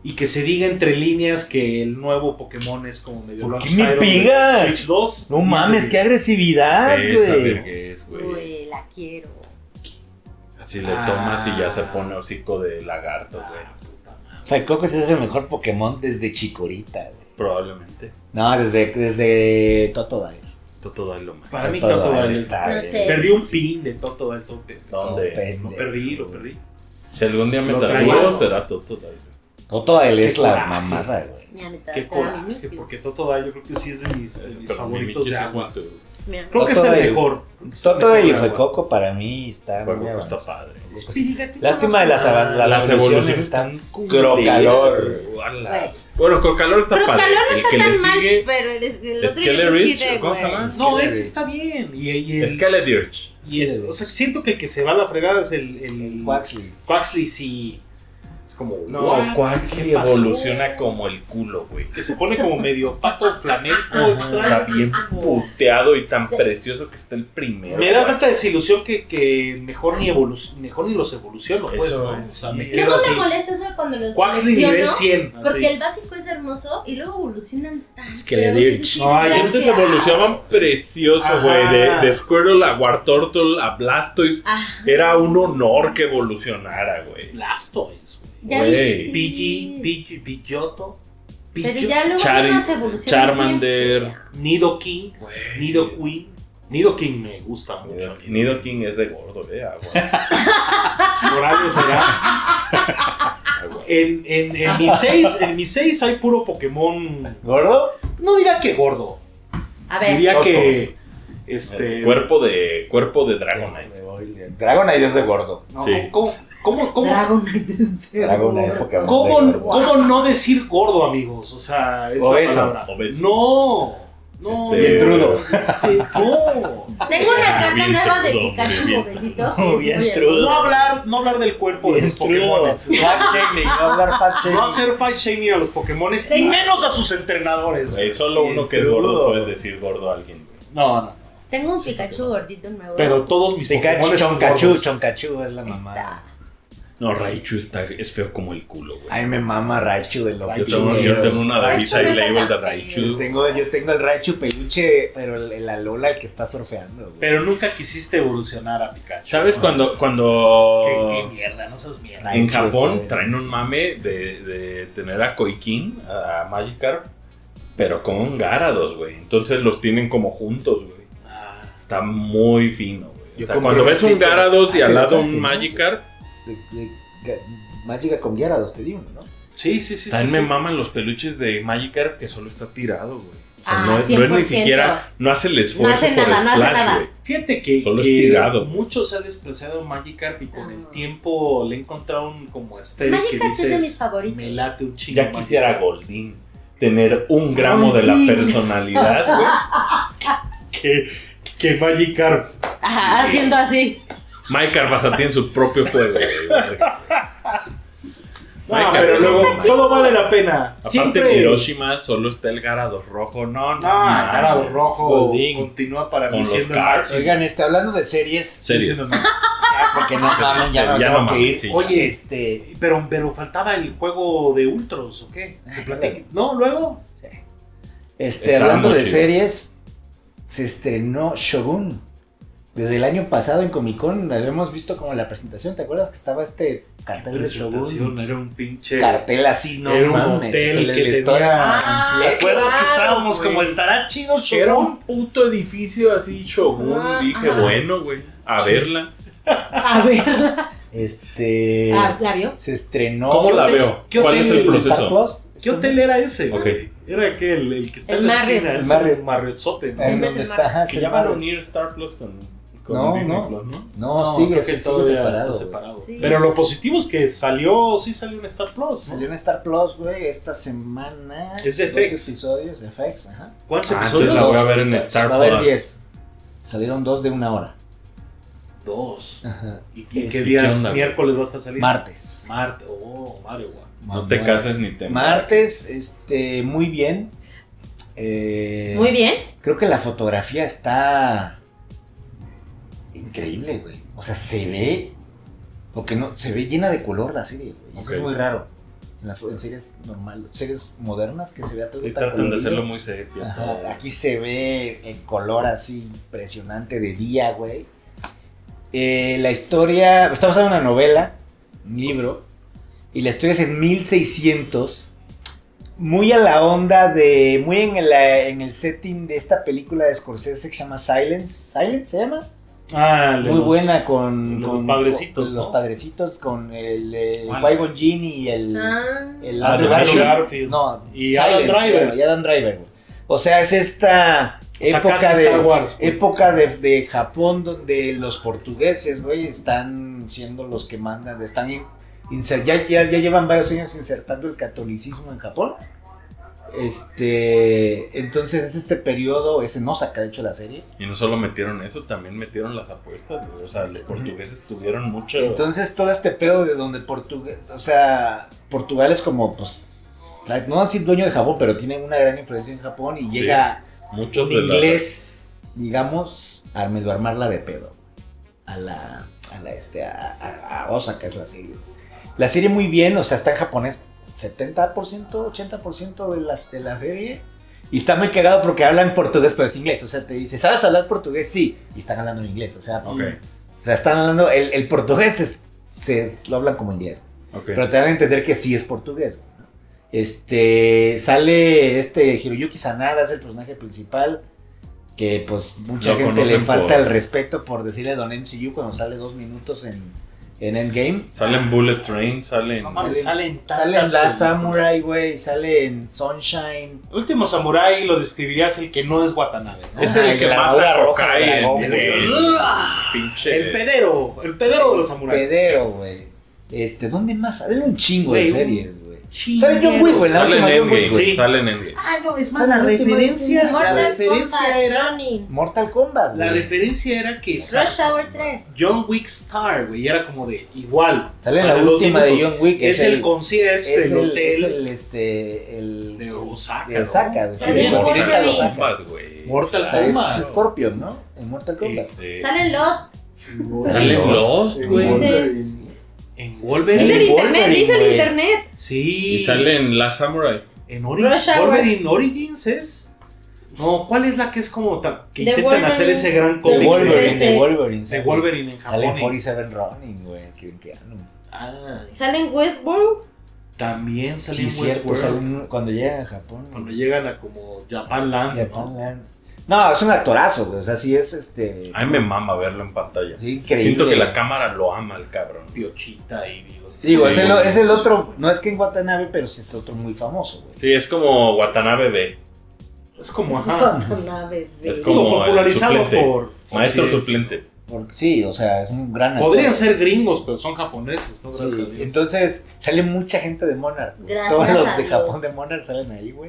y que se diga entre líneas que el nuevo Pokémon es como medio ¿Por Launch qué me Title de pegas? Switch dos. No mames, qué agresividad, Esa güey. vergüenza, güey. Güey, la quiero. Así le tomas y ya se pone hocico de lagarto, güey. O sea, Coco ese es el mejor Pokémon desde Chikorita, güey. Probablemente. No, desde, desde Totodile. Totodile lo más. Para mí Totodile Totodile está No bien. sé. Perdí un pin de Totodile. Tope. ¿Dónde? Pendejo. Lo perdí, lo perdí. Si algún día me Lo tatúo, traigo. será Totodile. Totodile Qué es la coraje. mamada, güey. Ya me Qué toca a coraje, Mimikyu. porque Totodile yo creo que sí es de mis, de mis Pero favoritos Mimikyu de sí es agua. muy tu- Mira. Creo que es el Totodile. mejor. Creo que es el Totodile y mejor de agua. Fuecoco para mí está muy Juego está avanzado. padre. Espirigati, Lástima de las, no avan- las, Las evoluciones evoluciones están están Crocalor. Ala. Güey. Bueno, Crocalor está Pero padre. calor no El está que le tan mal, sigue pero eres, el otro ya es Skeledirge, así de, ¿cómo se güey. llama? No, Skeledirge. ese está bien. Y, y el, Skeledirge. y es, o sea, siento que el que se va a la fregada es el, el Quaxley. Quaxley, sí. Es como, No, what? Quaxley ¿Qué pasó? evoluciona como el culo, güey. Que se pone como medio pato flamenco Ajá. extraño. Está bien puteado y tan Sí. precioso que está el primero. Me da tanta desilusión que, que mejor, ni evolu- mejor ni los evoluciono, pues. Eso ¿no? es, O sea, sí. me quedo Luego así. me molesta eso cuando los Quaxley nivel menciono, cien. porque así. el básico es hermoso y luego evolucionan tan Skeledirge. feo, No, dices, y Antes "Gracias". evolucionaban precioso, Ajá. güey. De, de Squirtle a Wartortle a Blastoise. Ajá. Era un honor que evolucionara, güey. Blastoise. Ya Güey. vi, sí. Pidgey, Pidgey, Pidgeotto, Pero Pidgeot, ya luego Chari- hay unas evoluciones Charmander. bien feas. Nidoking, Güey. Nidoqueen. Nidoking me gusta mucho. Nidoking es de gordo, eh. Agua. Por algo será. Agua. En, en, en mi seis, en mi seis hay puro Pokémon. ¿Gordo? No diría que gordo. A ver, Diría Ojo. que. Este. El cuerpo de, cuerpo de Dragonite. Dragonite es de gordo. No, Sí. ¿Cómo, cómo, cómo, Dragonite es de Dragonite, gordo. Pokémon. cómo- de gordo. cómo no decir gordo, amigos? O sea, es Obeso. la palabra. Obeso. No. No. Este, Bien trudo. Este, no. Tengo una carta Bien nueva de trudo, Pikachu bien obesito. trudo. que es Bien muy trudo. No hermoso. hablar, no hablar del cuerpo de los Pokémon. Fat shaming, no hablar fat shaming. No hacer fight shaming a los Pokémon y Tengo- menos a sus entrenadores. Güey, solo Bien uno que es trudo. gordo puede decir gordo a alguien, güey. No, no. Tengo un Pikachu gordito nuevo. Pero todos mis Pikachu, Pokémon son Choncachu, gordos. Choncachu es la Está. mamá. No, Raichu está, es feo como el culo, güey. A mí me mama Raichu de lo Yo tengo, yo tengo una de Raichu Visa y no está label de tan Raichu. Yo tengo, yo tengo el Raichu peluche, pero el, el Alola el que está surfeando, güey. Pero nunca quisiste evolucionar a Pikachu. ¿Sabes ¿no? cuando, cuando ¿Qué, qué mierda, no seas mierda. en Raichu Japón está bien. traen un mame de, de tener a Koikin, a Magikarp, pero con Gyarados, güey? Entonces los tienen como juntos, güey. Ah, Está muy fino, güey. O Yo sea, compré cuando un ves un sticker. Gyarados y Ah, al te lo lado traje, un ¿no? Magikarp, De, de, de- Magica con Gyarados, te digo, ¿no? sí, sí, sí. también sí, me sí. maman los peluches de Magikarp que solo está tirado, güey. O sea, Ah, no, es, no es cien por ni ciento. siquiera, no hace el esfuerzo No hace por nada, no hace splash, nada. güey. Fíjate que, Solo es que tirado. mucho se ha despreciado Magikarp y con el Ah. tiempo le he encontrado un como estéril que Magikarp es de mis dices, favoritos. me late un chingo. Ya quisiera Magikarp. Goldín tener un gramo de la Goldín. personalidad, güey. que, que Magikarp. Ajá, haciendo así. Magikarp hasta tiene su propio juego, güey. No, Magikarp pero es luego lo más. todo vale la pena. Aparte Siempre. en Hiroshima solo está el Gyarados rojo, no, no. No, el Gyarados rojo Goldín. continúa para Con mí los siendo el cards. máximo. Oigan, este, hablando de series, Serio. Siendo el máximo. ya, porque no mamen, ya me Ya tengo no que mamen, ir. sí. Oye, Este, Pero, pero faltaba el juego de Ultros, ¿o qué? ¿Te platico? No, luego. este Está hablando muy de chido. series, se estrenó Shogun. Desde el año pasado en Comic Con habíamos visto como la presentación, ¿te acuerdas que estaba este cartel de Shogun? Presentación, era un pinche. Cartel así, no Era un mames. hotel el que lector tenía- era- ¿Te acuerdas que claro, estábamos güey. como estará chido Era Shogun? un puto edificio así, Shogun. Ah, Dije, ajá. bueno, güey, a verla. A verla. Este Ah, ¿la vio? se estrenó. ¿Cómo la hotel- veo? qué ¿Cuál es el hotel Star proceso? Plus. ¿Qué hotel era ese? Ok. güey? Era aquel, el que está El en la Marriott. esquina. El Es Marriott. un Marriott-zote, ¿no? En Siempre donde es el está, ajá, Que se ya van a llama- unir Star Plus con, con No, Disney no. Plus, ¿no? No, sigue, creo que sigue todavía separado. está güey. separado. Sí. Pero lo positivo es que salió, sí salió en Star Plus, ¿no? Salió en Star Plus, güey, esta semana. Es de dos F X. episodios, F X, ajá. ¿Cuántos Ah, episodios? entonces la voy a ver en Ahorita Star Va a haber Plus. diez. Salieron dos de una hora. Dos. Ajá. ¿Y, y Sí, qué sí, días? ¿qué onda, güey? ¿Miércoles vas a salir? Martes. Marte. Oh, madre, guau. No te cases ni te Martes, este, muy bien. Eh, Muy bien. Creo que la fotografía está increíble, güey. O sea, se ve, porque no, se ve llena de color la serie, güey. Eso Ok. es muy raro. en las en series normales, series modernas que se vea todo Sí, tan tratan de colorido. hacerlo muy sepia. Ajá, aquí se ve en color así impresionante de día, güey. Eh, la historia, estamos en una novela, un libro, y la historia es en mil seiscientos, muy a la onda de, muy en el, en el setting de esta película de Scorsese que se llama Silence, ¿Silence se llama? Ah, Muy buena con, los con padrecitos, con los ¿no? padrecitos, con el, el ¿Cuál? Qui-Gon Jinn y el... Ah. el Ah, Andrew de Garfield. Garfield. No, Y Adam Silence, Driver. se llama, y Adam Driver, güey. O sea, es esta O sea, época casi de Star Wars, pues. época de, de Japón donde los portugueses, güey, están siendo los que mandan, están in- inser- ya, ya, ya llevan varios años insertando el catolicismo en Japón. Este, entonces es este periodo, ese no saca de hecho la serie. Y no solo metieron eso, también metieron las apuestas, güey. O sea, los portugueses tuvieron mucho... Entonces todo este pedo de donde Portugal, o sea, Portugal es como, pues, la- no así dueño de Japón, pero tienen una gran influencia en Japón y Sí, llega muchos un de la- inglés, digamos, a medio armarla de pedo. A la, a la, este, a, a, a Osaka es la serie. La serie muy bien, o sea, está en japonés setenta por ciento, ochenta por ciento de la, de la serie. Y está muy cagado porque hablan portugués, pero es inglés. O sea, te dice, ¿sabes hablar portugués? Sí. Y están hablando en inglés. O sea, Ok, o sea están hablando, el, el portugués es, se, lo hablan como inglés. ok. Pero te dan a entender que sí es portugués. ¿No? Este, sale este Hiroyuki Sanada, es el personaje principal. Que pues mucha Lo gente le conocen falta por- el respeto por decirle Don M C U cuando sale dos minutos en, en Endgame. Salen Bullet Train, salen... No mames, salen Sale en tantas La películas. Samurai, güey, sale en Sunshine. El último Samurai lo describirías el que no es Watanabe, ¿no? Es Ajá, el y que la mata armadura a roja Hawkeye del dragón, en güey. el pinche... El pedero, el pedero de los samuráis. Pedero, güey. Este, ¿dónde más? Salen un chingo Güey, de un series, güey. Chinguero. Sale John Wick, güey. La Salen última en John Wick, Endgame, güey. güey. Salen en Endgame. Ah, no, es más, la referencia- la Mortal referencia Kombat, era- Ronin, Mortal Kombat, La güey. referencia era que Rush Hour tres. John Wick Star, güey, era como de igual. Sale en la dos última de minutos. John Wick. Es el concierge es del el, hotel es el, este, el... de Osaka. de Osaka, güey. Sale Sí, en Continental Wolverine. Osaka. Kombat, güey. Mortal O sea, es Kombat. Scorpion, ¿no? En Mortal Kombat. Este, Salen Lost. Salen Lost, En güey. Dices- En Dice Wolverine. el internet, Wolverine, dice el güey. internet. Sí. Y salen La Samurai. En Ori- Rush Hour. Wolverine Origins es. No, ¿cuál es la que es como ta- que De intentan Wolverine. hacer ese gran De cómic? De Wolverine, trece. de Wolverine. De sale- Wolverine en Sale en Japón. cuarenta y siete Ronin, güey. Que, que, no. Ah, Salen Westworld. también sale Sí, en cierto. Westworld. Salen cuando llegan a Japón. Cuando llegan a como Japan Land. Japan ¿no? Land. No, es un actorazo, güey. O sea, sí es este. A mí me mama verlo en pantalla. Sí, increíble. Siento que la cámara lo ama el cabrón. Piochita y digo. Digo, Sí. es, el, es el otro. No es que en Watanabe, pero sí es otro muy famoso, güey. Sí, es como Watanabe B. Es como, ajá. Watanabe, Es baby. como Digo, popularizado el suplente. por. Maestro sí. suplente. Porque, sí, o sea, es un gran actor. Podrían ser gringos, pero son japoneses, ¿no? Gracias Sí, a Dios. entonces sale mucha gente de Monarch. güey. Gracias Todos los a de Dios. Japón de Monarch salen ahí, güey.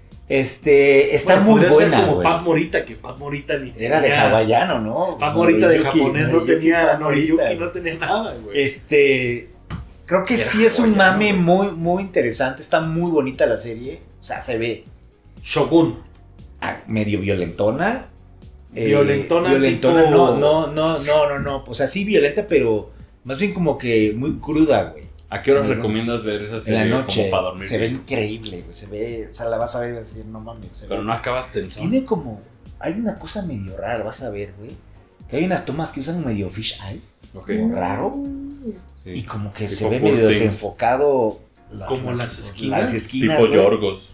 Este, está Bueno, muy podría ser buena, como güey. Pat Morita, que Pat Morita ni Era de tenía- hawaiano, ¿no? Pat Morita de Noriyuki, japonés no Noriyuki, tenía. Pat Noriyuki Morita. no tenía nada, güey. Este, creo que Era sí es un hawaiano, mame güey. muy, muy interesante. Está muy bonita la serie. O sea, se ve Shogun. ah, medio violentona. Eh, Violentona violentona, tipo- no, no, no, no, no, no. O sea, sí violenta, pero más bien como que muy cruda, güey. ¿A qué hora En la recomiendas ver esa En serie la noche como para dormir? se ve bien? increíble, güey. Se ve, o sea, la vas a ver y vas a decir, no mames. Se Pero ve- no acabas tensión. Tiene como, hay una cosa medio rara, vas a ver, güey. Que hay unas tomas que usan medio fish eye, Ok. como raro. Sí. Y como que Tipo se ve Poor medio Things. desenfocado. Como las esquinas. Las esquinas, Tipo güey. Yorgos.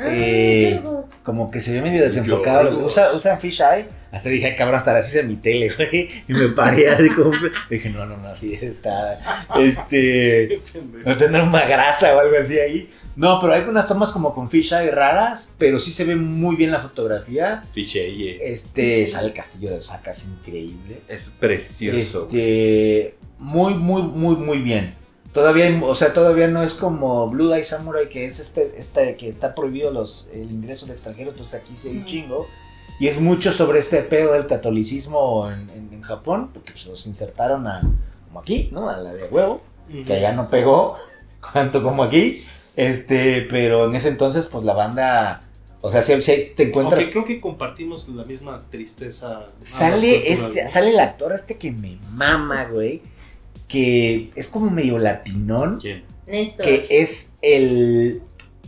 Eh, como que se ve medio desenfocado. Yorgos. Usa, usan fish eye. Hasta dije, "Ay, cabrón, hasta así es en mi tele, güey." Y me paré así como. Dije, no, no, no, así está. Este. No tendrá una grasa o algo así ahí. No, pero hay unas tomas como con fish eye raras. Pero sí se ve muy bien la fotografía. Ficheye. Este. Sale el castillo de Osaka, es increíble. Es precioso. Este, muy, muy, muy, muy bien. Todavía, hay- o sea, todavía no es como Blue Eye Samurai, que es este, este que está prohibido los, el ingreso de extranjeros, entonces aquí sí hay un chingo. Y es mucho sobre este pedo del catolicismo en, en- en Japón, porque pues, los insertaron a, como aquí, ¿no? A la de huevo, que allá no pegó tanto como aquí. Este, pero en ese entonces, pues la banda, o sea, si, si te encuentras... Aunque creo que compartimos la misma tristeza. Sale, ambas culturas, este, ¿no? sale el actor este que me mama, güey. Que es como medio latinón. ¿Quién? Néstor. Que es el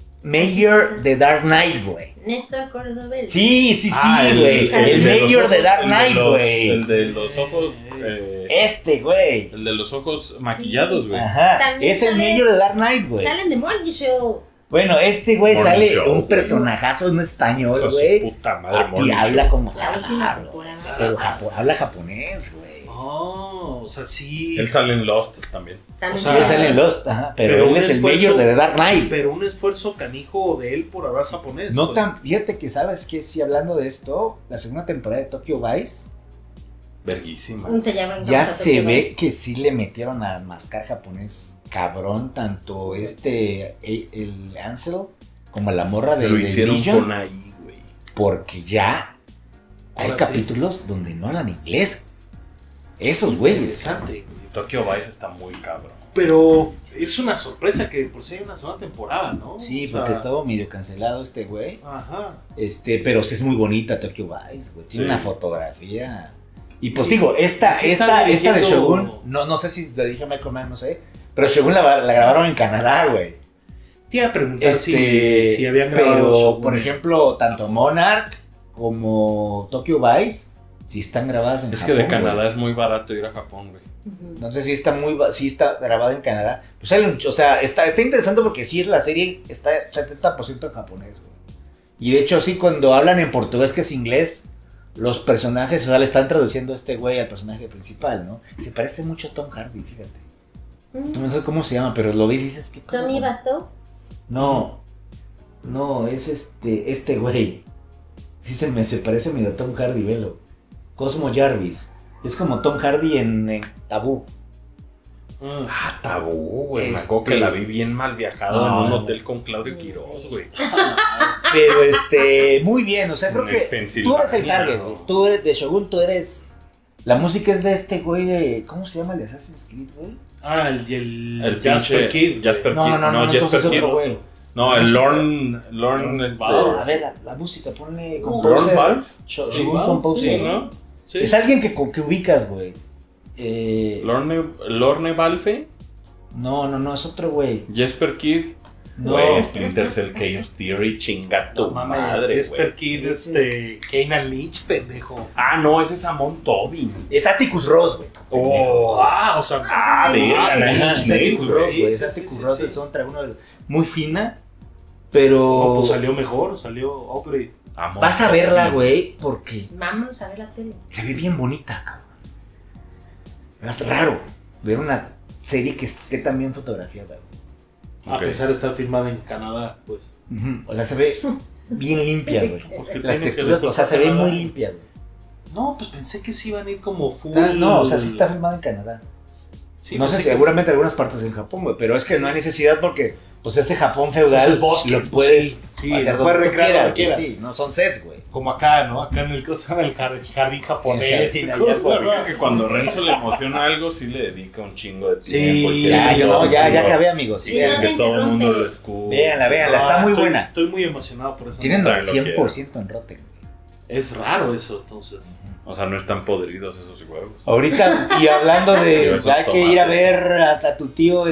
mayor de Dark Knight, güey. Néstor Cordobel. Sí, sí, Ah, sí, güey. El, el de los mayor de ojos- Dark el de Knight, los- güey. El de los ojos. eh, Este, güey. el de los ojos maquillados, güey. Ajá. También Es el sale- mayor de Dark Knight, güey. Salen de Morning Show. Bueno, este güey Morning sale Show, un güey. personajazo en español, Hijo de su güey. puta madre, Ah, Morning y habla Show. como La última claro, temporada. pero japo- habla japonés, güey. Oh, o sea, sí. Él sale en Lost también. También O Sí, sea, él sale en Lost, ajá, pero, pero él un es el esfuerzo- mayor de Dark Knight. Pero un esfuerzo canijo de él por hablar japonés. No pues. tan, fíjate que sabes que sí, hablando de esto, la segunda temporada de Tokyo Vice, Verguísima. Se llama en ya Japón, se Tokyo ve Vice. que sí le metieron a mascar japonés cabrón, tanto este, el, el Ansel, como la morra de, Lo de hicieron Legion, con ahí, güey. porque ya hay Ahora sí. capítulos donde no hablan inglés. Esos güeyes. Interesante. Tokyo Vice está muy cabrón. Pero es una sorpresa que por si hay una segunda temporada, ¿no? Sí, O sea, porque estaba medio cancelado este güey. Ajá. Este, pero sí es muy bonita Tokyo Vice, güey. Tiene Sí. una fotografía. Y pues Sí. digo, esta, Sí esta, está esta de dirigiendo- Shogun, no, no sé si le dije a Michael Mann, no sé. Pero Shogun la, la grabaron en Canadá, güey. Te iba a preguntar Este, si, si habían grabado. pero, Shogun. por ejemplo, tanto Monarch como Tokyo Vice, sí están grabadas en Es Japón. que de güey. Canadá es muy barato ir a Japón, güey. Ujú. Entonces sí está muy, ba- sí está grabada en Canadá. Pues hay un- o sea, está, está interesante porque sí la serie está setenta por ciento en japonés, güey. Y de hecho sí, cuando hablan en portugués, que es inglés, los personajes, o sea, le están traduciendo a este güey al personaje principal, ¿no? Se parece mucho a Tom Hardy, fíjate. Mm. No sé cómo se llama, pero lo ves y dices que... Tommy Basto. No, no, es este, este güey. Sí se me se parece medio a Tom Hardy, velo. Cosmo Jarvis. Es como Tom Hardy en, en Tabú. Ah, Ah, tabú, güey. Me Este- acuerdo que la vi bien mal viajado No, en un no. hotel con Claudio Quiroz, güey. Pero este, muy bien, o sea, creo En que Pensilvania, tú eres el target, ¿no? güey. Tú eres de Shogun, tú eres. La música es de este güey de. ¿Cómo se llama el de Assassin's Creed, güey? Ah, el, el, El Jasper pinche Kidd. Jasper No, Kidd. no, no, no, Jasper entonces Kidd. otro güey. No, el Música. Lorne. Lorne. Este, Valve. A ver, la, la música, ponle. Lorne Composer. Valve. Sho- Sí, Shogun Valve, Composer. Sí, ¿no? Sí. Es alguien que, que ubicas, güey. Eh, Lorne, Lorne Valve. no, no, no, es otro güey. Jasper Kidd. No. Güey, Splinter Cell Chaos Theory, chinga tu No mames, madre, Jasper güey. Kidd, Ese- este, Keenan Lynch, pendejo. Ah, no, ese es Amon Tobin. Es Atticus Ross, güey. Oh, Ah, o sea, ah, sí, verga, sí, Nine Ajá, Inch es Nails, Atticus Ross, güey. güey. Es sí, Atticus sí, Ross, sí. es otra, uno de- muy fina. Pero. no, pues salió mejor, salió Aubrey. Amon Vas a Tobin. verla, güey, porque Vamos a ver la tele. se ve bien bonita, cabrón. Es raro ver una serie que esté tan bien fotografiada, güey. A Ok. pesar de estar filmada en Canadá, pues. Ujú, o sea, se ve bien limpia, güey. Pues, ¿qué Las tiene que texturas, ver o sea, se ve Canadá? muy limpia, güey. No, pues pensé que sí iban a ir como full. Ah, no, o sea, sí está filmada en Canadá. Sí, no sé, pensé que seguramente algunas partes en Japón, güey, pero es que no hay necesidad porque, pues, ese Japón feudal Pues es bosque, lo pues, puedes sí, sí, hacer lo donde puedes tú recrear quieras, donde quieras. güey, sí, no son sets, güey. Como acá, ¿no? Acá en el, ¿cómo se llama? el jar- jardín japonés. El y jardín, cosas, ya, ¿no? Fíjate que cuando Renzo le emociona algo, sí le dedica un chingo de Sí, tiempo. y Ya, quiere yo no, que ya, todo- ya acabé, amigos. Sí, Sí, no que te todo el mundo interrumpe. lo escuche. Véanla, véanla, No, está muy estoy- buena. Estoy muy emocionado por eso. Tienen También lo cien por ciento en Rotten. Es raro eso, entonces. O sea, no están podridos esos huevos. Ahorita, y hablando de, Esos hay que ir a tomates. ver a, a tu tío,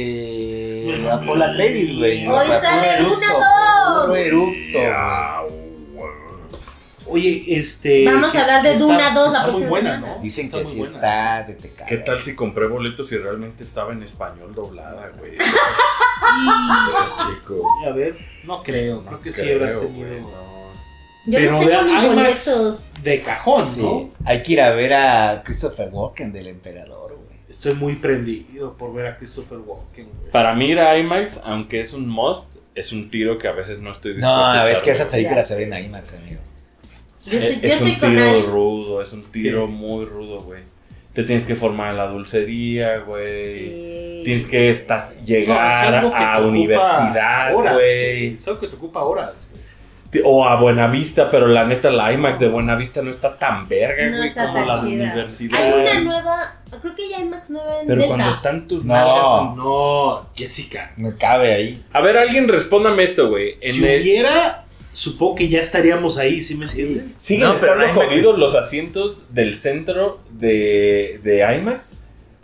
este, a Paul Atreides, güey. Hoy Puro sale eructo, Duna dos. Puro eructo, güey. Ya, güey. Oye, este. Vamos a hablar de está- Duna dos la está muy próxima buena, semana. ¿no? Dicen Está que muy sí buena. está de te cagas. ¿Qué tal si compré boletos y realmente estaba en español doblada, güey? Chico. A ver, no creo, creo que sí creo, habrás güey, tenido. no. Yo Pero no de tengo mis IMAX boletos. de cajón, Sí, ¿no? hay que ir a ver a Christopher Walken del Emperador, güey. Estoy muy prendido por ver a Christopher Walken, güey. Para mí ir a IMAX, aunque es un must, es un tiro que a veces no estoy dispuesto No, a es que echarle. esa película se ve en IMAX, amigo. Yo estoy, Es, yo es estoy un con tiro Ash. rudo, es un tiro ¿Qué? muy rudo, güey. Te tienes que formar en la dulcería, güey. Sí. Tienes que estar, No, es llegar algo que te a ocupa universidad, horas, güey. Es algo que te ocupa horas, güey. O a Buenavista, pero la neta, la IMAX de Buenavista no está tan verga, No güey, está como tan la de chida. universidad. Hay una nueva, creo que ya hay Max nueva en Pero Delta. cuando están tus No. nalgas. No, Jessica. No cabe ahí. A ver, alguien respóndame esto, güey. En Si el- hubiera, supongo que ya estaríamos ahí, ¿sí me entiendes? Siguen No, pero estando la IMAX jodidos es- los asientos del centro de, de IMAX.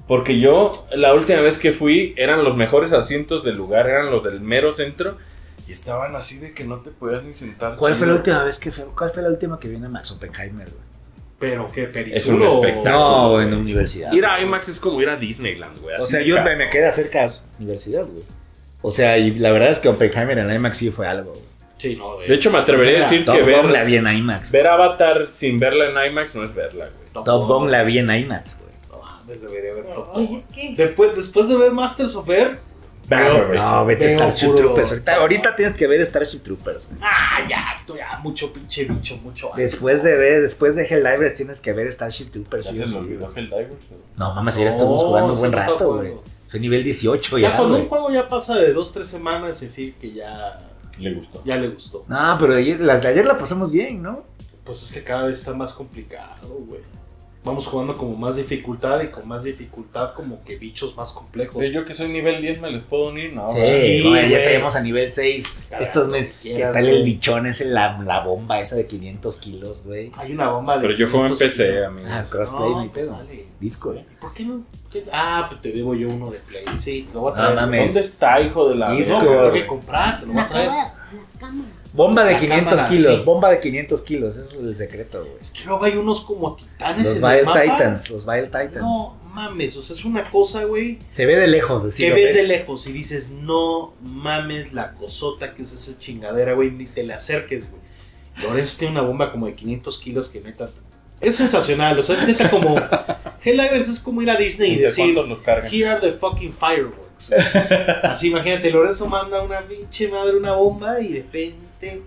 Porque yo, la última vez que fui, eran los mejores asientos del lugar, eran los del mero centro. Y estaban así de que no te podías ni sentar. ¿Cuál fue chido. la última vez que fue? ¿Cuál fue la última que vino a Max Oppenheimer, güey? Pero qué Es un perisuro. espectáculo. No, güey. en la universidad. Ir a IMAX es como ir a Disneyland, güey. O así sea, de yo cabrón. me, me quedé cerca de la universidad, güey. O sea, y la verdad es que Oppenheimer en IMAX sí fue algo, güey. Sí, no, De hecho, me atrevería a decir Top que ver, Gun la vi en IMAX. ver Avatar sin verla en IMAX no es verla, güey. Top Gun la vi en IMAX, güey. No mames, debería ver Top Oye, Gun. es que. Después, después de ver Masters of Air. Maverick. No, vete Veo Starship puro- Troopers. Ahorita, ahorita tienes que ver Starship Troopers, güey. Ah, ya, tú ya, mucho pinche bicho, mucho. Después de ver, después de Helldivers tienes que ver Starship Troopers. Ya sí se o me sí, olvidó güey. Helldivers, güey. No, mames, ayer No, estuvimos jugando un buen sí, no te rato, acuerdo. güey. Soy nivel dieciocho Ya ya, cuando güey. un juego ya pasa de dos, tres semanas, en fin, que ya, Le gustó. ya le gustó. No, pero ayer, las de ayer la pasamos bien, ¿no? Pues es que cada vez está más complicado, güey. Vamos jugando como más dificultad y con más dificultad como que bichos más complejos. Oye, yo que soy nivel diez, ¿me les puedo unir? No, Sí, güey. güey, ya güey. tenemos a nivel seis. Claro, Estos lo me- que ¿Qué quieras, tal güey. el bichón ese, la, la bomba esa de quinientos kilos, güey? Hay una bomba de Pero yo juego en quinientos P C, kilos. amigo. Ah, crossplay, no hay pues pedo. dale. Discord. ¿Y ¿Por qué no? ¿Qué? Ah, pues te debo yo uno de Play. Sí, lo voy a No traer. mames. ¿Dónde está, hijo de la... Discord. No, me lo tengo que comprar, te lo voy La a traer. cámara. La cámara. Bomba de La quinientos cámara, kilos, sí. bomba de quinientos kilos, ese es el secreto, güey. Es que luego hay unos como titanes Los en el Vile mapa. Titans, los Vile Titans. No mames, o sea, es una cosa, güey, Se ve de lejos, así que lo ves de lejos y dices, no mames la cosota que es esa chingadera, güey, ni te le acerques, güey. Lorenzo tiene una bomba como de quinientos kilos que neta... Es sensacional, o sea, es neta como... Helldivers es como ir a Disney y ¿De decir... cuántos los cargan? Here are the fucking fireworks. Así, imagínate, Lorenzo manda una pinche madre, una bomba y de repente.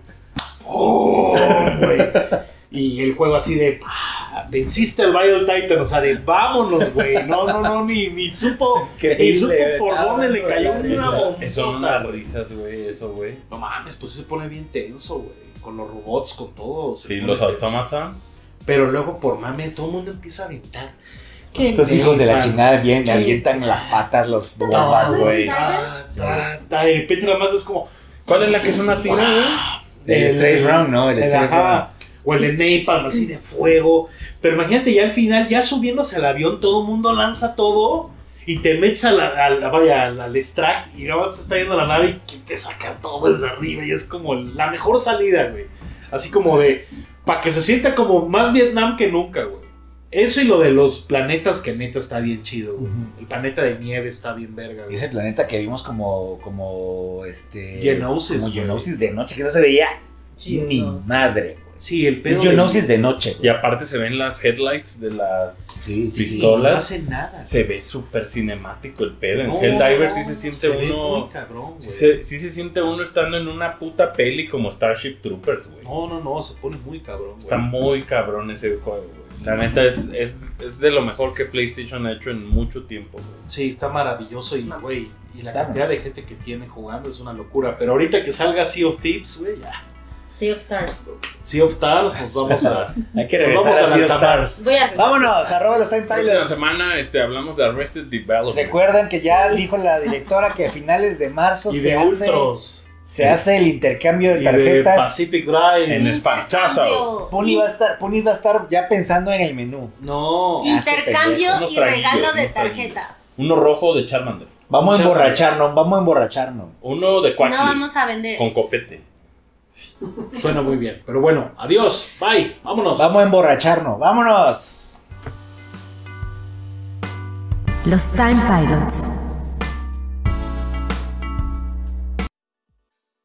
¡Oh! güey! Y el juego así de. ¡pah! Venciste al Vile Titan, o sea, de vámonos, güey. No, no, no, ni, ni supo. Ni supo Increíble, por estaba dónde le dando cayó la una risa. bomba. Eso son unas risas, güey, eso, güey. No mames, pues se pone bien tenso, güey. Con los robots, con todo. se Sí, pone los tenso. automatons. Pero luego, por mame, todo el mundo empieza a aventar. ¿Qué Estos hijos de la man? chingada bien, me ¿Qué? avientan las patas, los No, bombas, güey. ta, ta, ta, y de repente nada más es como. ¿Cuál es la que es una tira, güey? El Straight Round, ¿no? El el Straight ajá, o el de Napalm, así de fuego. Pero imagínate, ya al final, ya subiéndose al avión, todo el mundo lanza todo y te metes a la, a la- vaya, al, al extract y luego se está yendo a la nave y que empieza a sacar todo desde arriba y es como la mejor salida, güey. Así como de, para que se sienta como más Vietnam que nunca, güey. Eso y lo de los planetas, que neta está bien chido, güey. Ujú. El planeta de nieve está bien verga, güey. Ese planeta que vimos como, como, este... Geonosis, Como güey. Geonosis de noche, que no se veía ni Geonosis. madre, güey. Sí, el pedo. Un Geonosis de noche, Y güey. aparte se ven las headlights de las Sí, sí, sí. pistolas. No hace nada. Se ve súper cinemático el pedo. En No, Helldivers sí se siente se ve uno... muy cabrón, güey. Sí se, sí se siente uno estando en una puta peli como Starship Troopers, güey. No, no, no, se pone muy cabrón, güey. Está muy cabrón ese juego, güey. La neta es, es, es de lo mejor que PlayStation ha hecho en mucho tiempo, güey. Sí, está maravilloso y, güey, y la Vámonos. cantidad de gente que tiene jugando es una locura. Pero ahorita que salga Sea of Thieves, güey, ya. Sea of Stars. Sea of Stars, nos vamos a... Hay que Nos regresar vamos a a Sea of la Stars. Voy a. Vámonos, arroba los Time La próxima Pilots. semana este, hablamos de Arrested Development. Recuerden que ya dijo la directora que a finales de marzo y se de hace, Ultros. se hace el intercambio de Y de tarjetas. Pacific Drive. En espantazo. Puni va a estar, Puni va a estar ya pensando en el menú. No. Intercambio Unos y traguillos, regalo de unos traguillos. tarjetas. Uno rojo de Charmander. Vamos a Mucha- emborracharnos, vamos a emborracharnos. Uno de No Quaxley. vamos a vender. Con copete. Suena muy bien. Pero bueno, adiós. Bye. Vámonos. Vamos a emborracharnos, vámonos. Los Time Pilots.